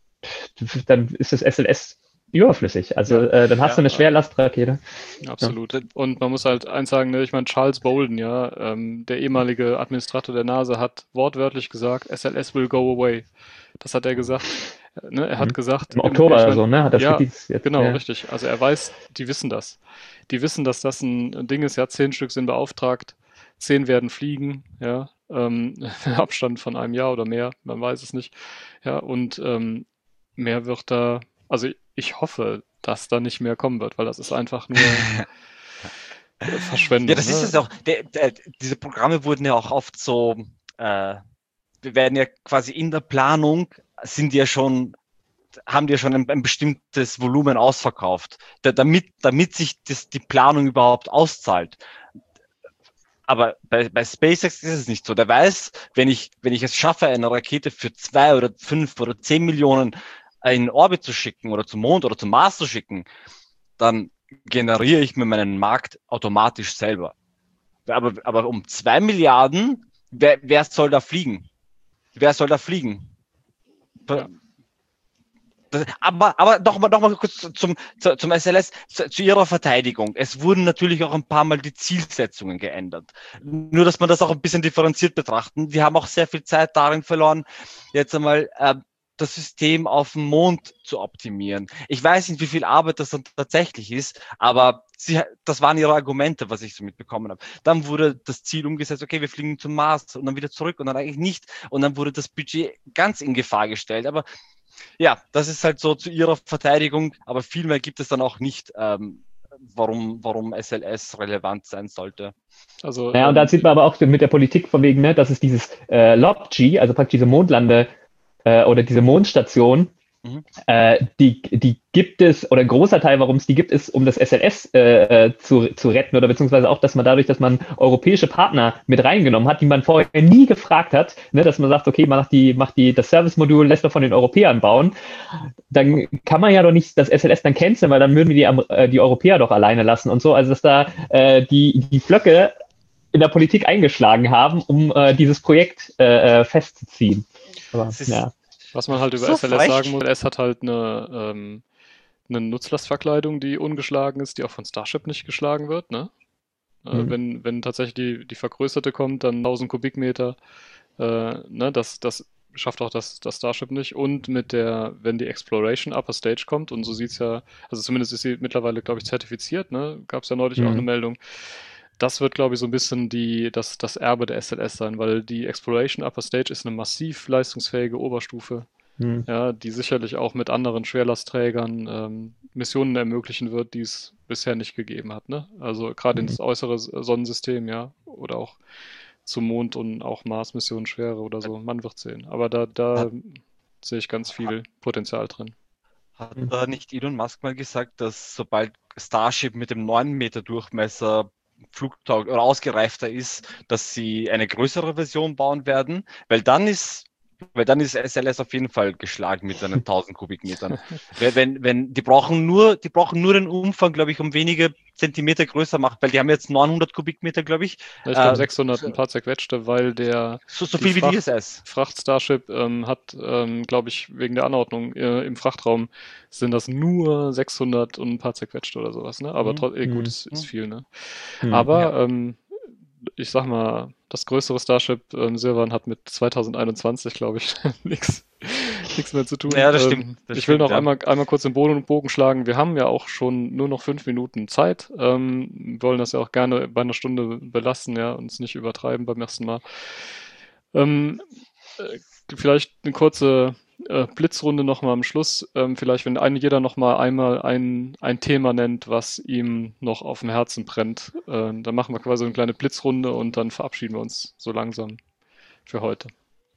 Speaker 3: ist das SLS überflüssig. Also dann hast du eine Schwerlastrakete.
Speaker 1: Absolut. Ja. Und man muss halt eins sagen, ne, ich meine, Charles Bolden, der ehemalige Administrator der NASA, hat wortwörtlich gesagt, SLS will go away. Das hat er gesagt. Ne, er hat gesagt...
Speaker 3: Im Oktober oder so, ne? Hat das
Speaker 1: jetzt, genau, richtig. Also er weiß, die wissen das. Die wissen, dass das ein Ding ist, 10 Stück sind beauftragt, 10 werden fliegen, Abstand von einem Jahr oder mehr, man weiß es nicht. Ja, und mehr wird da, also ich hoffe, dass da nicht mehr kommen wird, weil das ist einfach nur Verschwendung.
Speaker 2: Ja, das ist es auch. Diese Programme wurden ja auch oft so, wir werden ja quasi in der Planung, haben die ja schon ein bestimmtes Volumen ausverkauft, damit sich die Planung überhaupt auszahlt. Aber bei SpaceX ist es nicht so. Der weiß, wenn ich es schaffe, eine Rakete für 2 oder 5 oder 10 Millionen in Orbit zu schicken oder zum Mond oder zum Mars zu schicken, dann generiere ich mir meinen Markt automatisch selber. Aber um 2 Milliarden, wer soll da fliegen? Wer soll da fliegen?
Speaker 1: Ja.
Speaker 2: Aber noch mal kurz zum SLS, zu ihrer Verteidigung. Es wurden natürlich auch ein paar Mal die Zielsetzungen geändert. Nur, dass man das auch ein bisschen differenziert betrachten. Wir haben auch sehr viel Zeit darin verloren, jetzt einmal das System auf dem Mond zu optimieren. Ich weiß nicht, wie viel Arbeit das dann tatsächlich ist, aber das waren ihre Argumente, was ich so mitbekommen habe. Dann wurde das Ziel umgesetzt, okay, wir fliegen zum Mars und dann wieder zurück und dann eigentlich nicht. Und dann wurde das Budget ganz in Gefahr gestellt. Aber ja, das ist halt so zu ihrer Verteidigung, aber viel mehr gibt es dann auch nicht, warum SLS relevant sein sollte.
Speaker 1: Also,
Speaker 3: Ja, und da sieht man aber auch mit der Politik von wegen, ne, dass es dieses LOB-G, also praktisch diese Mondlande oder diese Mondstation, die gibt es, oder ein großer Teil, warum es die gibt, ist, um das SLS zu retten, oder beziehungsweise auch, dass man dadurch, dass man europäische Partner mit reingenommen hat, die man vorher nie gefragt hat, ne, dass man sagt, okay, das Service-Modul lässt man von den Europäern bauen, dann kann man ja doch nicht das SLS dann canceln, weil dann würden wir die Europäer doch alleine lassen und so, also dass da die Flöcke in der Politik eingeschlagen haben, um dieses Projekt festzuziehen. Aber, ja.
Speaker 1: Was man halt über
Speaker 2: So
Speaker 1: SLS
Speaker 2: frech.
Speaker 1: sagen muss, SLS hat halt eine Nutzlastverkleidung, die ungeschlagen ist, die auch von Starship nicht geschlagen wird, ne? Wenn tatsächlich die vergrößerte kommt, dann 1000 Kubikmeter, ne? Das schafft auch das Starship nicht. Und wenn die Exploration Upper Stage kommt, und so sieht's ja, also zumindest ist sie mittlerweile, glaube ich, zertifiziert, ne? Gab es ja neulich auch eine Meldung. Das wird, glaube ich, so ein bisschen das Erbe der SLS sein, weil die Exploration Upper Stage ist eine massiv leistungsfähige Oberstufe, ja, die sicherlich auch mit anderen Schwerlastträgern Missionen ermöglichen wird, die es bisher nicht gegeben hat, ne? Also gerade ins äußere Sonnensystem, ja, oder auch zum Mond und auch Mars-Missionen schwere oder so. Man wird sehen. Aber da sehe ich ganz viel Potenzial drin.
Speaker 2: Hat da nicht Elon Musk mal gesagt, dass sobald Starship mit dem 9 Meter Durchmesser flugtauglich oder ausgereifter ist, dass sie eine größere Version bauen werden? Weil dann ist SLS auf jeden Fall geschlagen mit seinen 1000 Kubikmetern. Die brauchen nur den Umfang, glaube ich, um wenige Zentimeter größer machen, weil die haben jetzt 900 Kubikmeter, glaube ich.
Speaker 1: Ja, ich glaube 600 ein paar zerquetschte, weil
Speaker 2: so viel wie die ISS.
Speaker 1: Fracht-Starship hat, glaube ich, wegen der Anordnung im Frachtraum sind das nur 600 und ein paar zerquetschte oder sowas, ne? Aber gut, ist viel, ne? Aber ich sag mal, das größere Starship Silvan hat mit 2021, glaube ich, nichts mehr zu tun.
Speaker 2: Ja, das stimmt.
Speaker 1: Ich will noch einmal kurz den Bogen schlagen. Wir haben ja auch schon nur noch 5 Minuten Zeit. Wollen das ja auch gerne bei einer Stunde belassen, ja, uns nicht übertreiben beim ersten Mal. Vielleicht eine kurze Blitzrunde nochmal am Schluss. Vielleicht, wenn jeder nochmal einmal ein Thema nennt, was ihm noch auf dem Herzen brennt. Dann machen wir quasi eine kleine Blitzrunde und dann verabschieden wir uns so langsam für heute.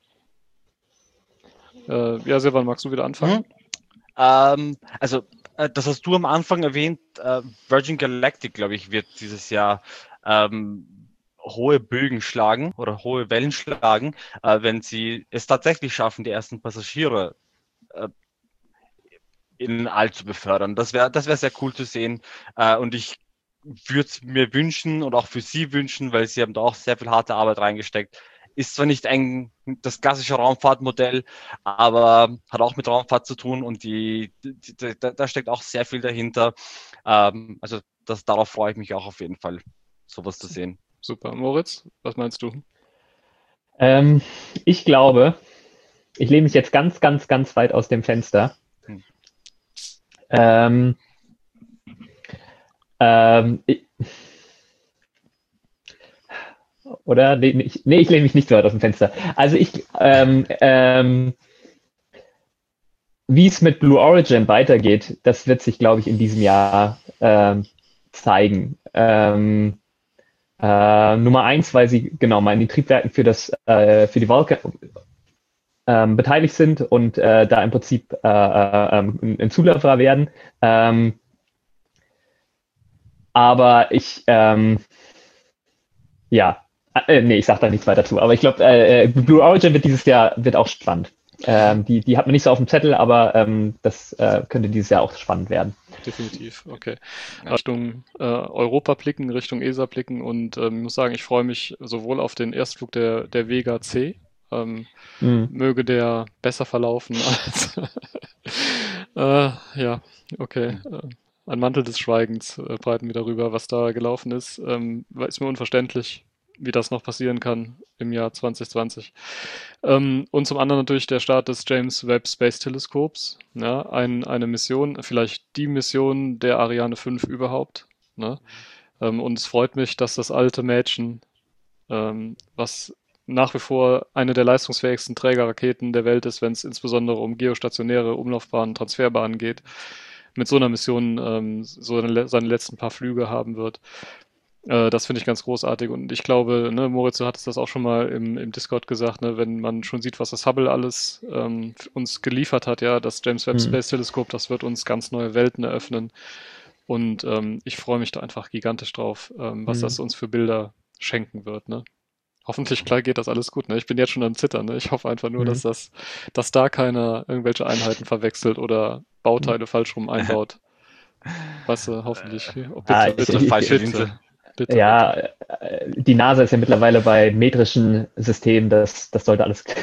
Speaker 1: Ja, Silvan, magst du wieder anfangen?
Speaker 2: Also, das hast du am Anfang erwähnt, Virgin Galactic, glaube ich, wird dieses Jahr hohe Bögen schlagen oder hohe Wellen schlagen, wenn sie es tatsächlich schaffen, die ersten Passagiere in den All zu befördern. Das wäre sehr cool zu sehen. Und ich würde es mir wünschen und auch für Sie wünschen, weil Sie haben da auch sehr viel harte Arbeit reingesteckt. Ist zwar nicht das klassische Raumfahrtmodell, aber hat auch mit Raumfahrt zu tun und da steckt auch sehr viel dahinter. Also darauf freue ich mich auch auf jeden Fall, sowas zu sehen.
Speaker 1: Super. Moritz, was meinst du?
Speaker 3: Ich glaube, ich lehne mich jetzt ganz, ganz, ganz weit aus dem Fenster. Oder? Nee, ich lehne mich nicht so weit aus dem Fenster. Also wie es mit Blue Origin weitergeht, das wird sich, glaube ich, in diesem Jahr zeigen. Nummer 1, weil sie genau mal in den Triebwerken für die Vulcan beteiligt sind und da im Prinzip ein Zulieferer werden. Aber Ja. Nee, ich sag da nichts weiter zu. Aber ich glaube, Blue Origin wird dieses Jahr auch spannend. Die hat man nicht so auf dem Zettel, aber das könnte dieses Jahr auch spannend werden.
Speaker 1: Definitiv, okay.
Speaker 2: Ja.
Speaker 1: Richtung Europa blicken, Richtung ESA blicken und ich muss sagen, ich freue mich sowohl auf den Erstflug der Vega C, möge der besser verlaufen als ja, okay. Ein Mantel des Schweigens breiten wir darüber, was da gelaufen ist. Ist mir unverständlich, wie das noch passieren kann im Jahr 2020. Und zum anderen natürlich der Start des James Webb Space Teleskops. Ja, eine Mission, vielleicht die Mission der Ariane 5 überhaupt. Ne? Und es freut mich, dass das alte Mädchen, was nach wie vor eine der leistungsfähigsten Trägerraketen der Welt ist, wenn es insbesondere um geostationäre Umlaufbahnen, Transferbahnen geht, mit so einer Mission seine letzten paar Flüge haben wird. Das finde ich ganz großartig und ich glaube, ne, Moritz, du hattest das auch schon mal im Discord gesagt, ne, wenn man schon sieht, was das Hubble alles uns geliefert hat, ja, das James Webb Space Telescope, das wird uns ganz neue Welten eröffnen und ich freue mich da einfach gigantisch drauf, was das uns für Bilder schenken wird, ne. Hoffentlich klar geht das alles gut, ne? Ich bin jetzt schon am Zittern, ne? Ich hoffe einfach nur, dass da keiner irgendwelche Einheiten verwechselt oder Bauteile falsch rum einbaut. Weißt du, hoffentlich. Oh, bitte, bitte,
Speaker 2: falsche
Speaker 1: bitte,
Speaker 2: Linse.
Speaker 1: bitte.
Speaker 3: Ja, die NASA ist ja mittlerweile bei metrischen Systemen, das sollte alles klar.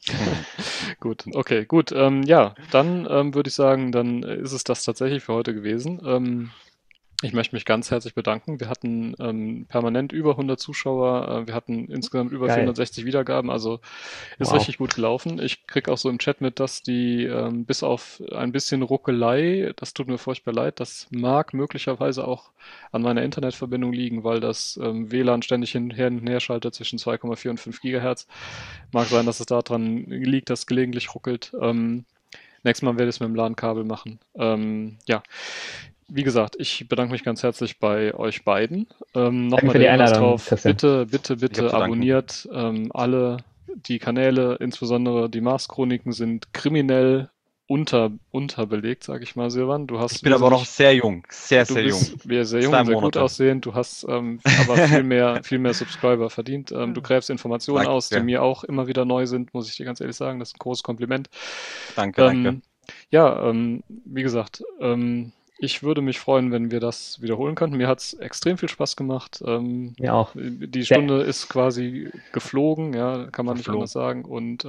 Speaker 1: Gut, okay, gut. Ja, dann würde ich sagen, dann ist es das tatsächlich für heute gewesen. Ich möchte mich ganz herzlich bedanken. Wir hatten permanent über 100 Zuschauer. Wir hatten insgesamt über
Speaker 3: Geil.
Speaker 1: 460 Wiedergaben. Also ist
Speaker 3: Wow.
Speaker 1: richtig gut gelaufen. Ich krieg auch so im Chat mit, dass die bis auf ein bisschen Ruckelei, das tut mir furchtbar leid, das mag möglicherweise auch an meiner Internetverbindung liegen, weil das WLAN ständig hin und her schaltet zwischen 2,4 und 5 Gigahertz. Mag sein, dass es daran liegt, dass gelegentlich ruckelt. Nächstes Mal werde ich es mit dem LAN-Kabel machen. Ja, wie gesagt, ich bedanke mich ganz herzlich bei euch beiden. Nochmal
Speaker 3: für
Speaker 1: der
Speaker 3: die
Speaker 1: Hinweis
Speaker 3: Einladung,
Speaker 1: drauf,
Speaker 3: Christian.
Speaker 1: bitte, bitte,
Speaker 2: Ich hab
Speaker 1: bitte
Speaker 2: zu danken.
Speaker 1: abonniert alle die Kanäle, insbesondere die Mars-Chroniken sind kriminell unterbelegt, sage ich mal, Silvan. Du hast
Speaker 2: Ich bin aber noch sehr jung, sehr,
Speaker 1: du
Speaker 2: sehr jung.
Speaker 1: bist sehr jung
Speaker 2: 2
Speaker 1: und sehr gut
Speaker 2: Monate.
Speaker 1: aussehend. Du hast aber viel mehr Subscriber verdient. Du gräbst Informationen aus, die
Speaker 2: Danke.
Speaker 1: mir auch immer wieder neu sind, muss ich dir ganz ehrlich sagen. Das ist ein großes Kompliment.
Speaker 2: Danke, danke.
Speaker 1: Ja, wie gesagt, ich würde mich freuen, wenn wir das wiederholen könnten. Mir hat es extrem viel Spaß gemacht.
Speaker 3: Mir auch.
Speaker 1: Die Stunde ist quasi geflogen, ja, kann man nicht
Speaker 2: Verflogen.
Speaker 1: anders sagen. Und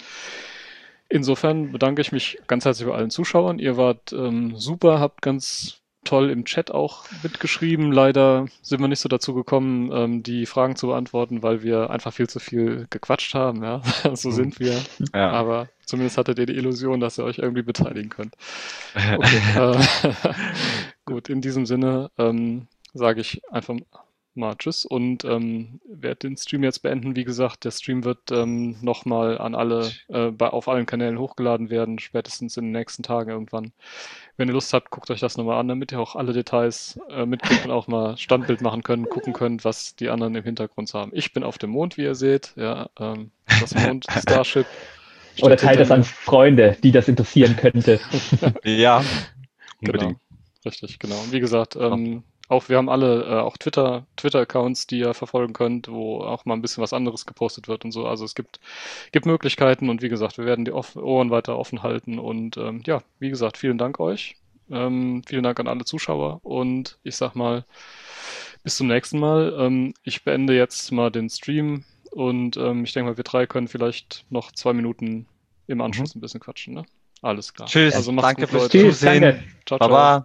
Speaker 1: insofern bedanke ich mich ganz herzlich bei allen Zuschauern. Ihr wart super, habt ganz toll im Chat auch mitgeschrieben. Leider sind wir nicht so dazu gekommen, die Fragen zu beantworten, weil wir einfach viel zu viel gequatscht haben. Ja, so sind wir.
Speaker 2: Ja.
Speaker 1: Aber zumindest hattet ihr die Illusion, dass ihr euch irgendwie beteiligen könnt. Okay. Gut, in diesem Sinne sage ich einfach mal Tschüss und werde den Stream jetzt beenden. Wie gesagt, der Stream wird nochmal an alle auf allen Kanälen hochgeladen werden, spätestens in den nächsten Tagen irgendwann. Wenn ihr Lust habt, guckt euch das nochmal an, damit ihr auch alle Details mitkriegt und auch mal Standbild machen könnt, gucken könnt, was die anderen im Hintergrund haben. Ich bin auf dem Mond, wie ihr seht. Ja, das Mond Starship.
Speaker 3: Oder teilt das an Freunde, die das interessieren könnte.
Speaker 2: Ja,
Speaker 1: Genau,
Speaker 2: unbedingt.
Speaker 1: richtig, genau. Und wie gesagt, auch wir haben alle auch Twitter-Accounts, die ihr verfolgen könnt, wo auch mal ein bisschen was anderes gepostet wird und so. Also es gibt Möglichkeiten und wie gesagt, wir werden die Ohren weiter offen halten und ja, wie gesagt, vielen Dank euch. Vielen Dank an alle Zuschauer und ich sag mal, bis zum nächsten Mal. Ich beende jetzt mal den Stream und ich denke mal, wir drei können vielleicht noch 2 Minuten im Anschluss ein bisschen quatschen, ne? Alles klar.
Speaker 2: Tschüss,
Speaker 1: Also macht's
Speaker 2: danke
Speaker 1: gut,
Speaker 2: fürs
Speaker 1: Leute.
Speaker 3: Tschüss,
Speaker 2: Zusehen.
Speaker 3: danke.
Speaker 1: Ciao, ciao.
Speaker 2: Baba.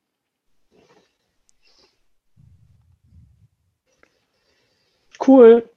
Speaker 3: Cool.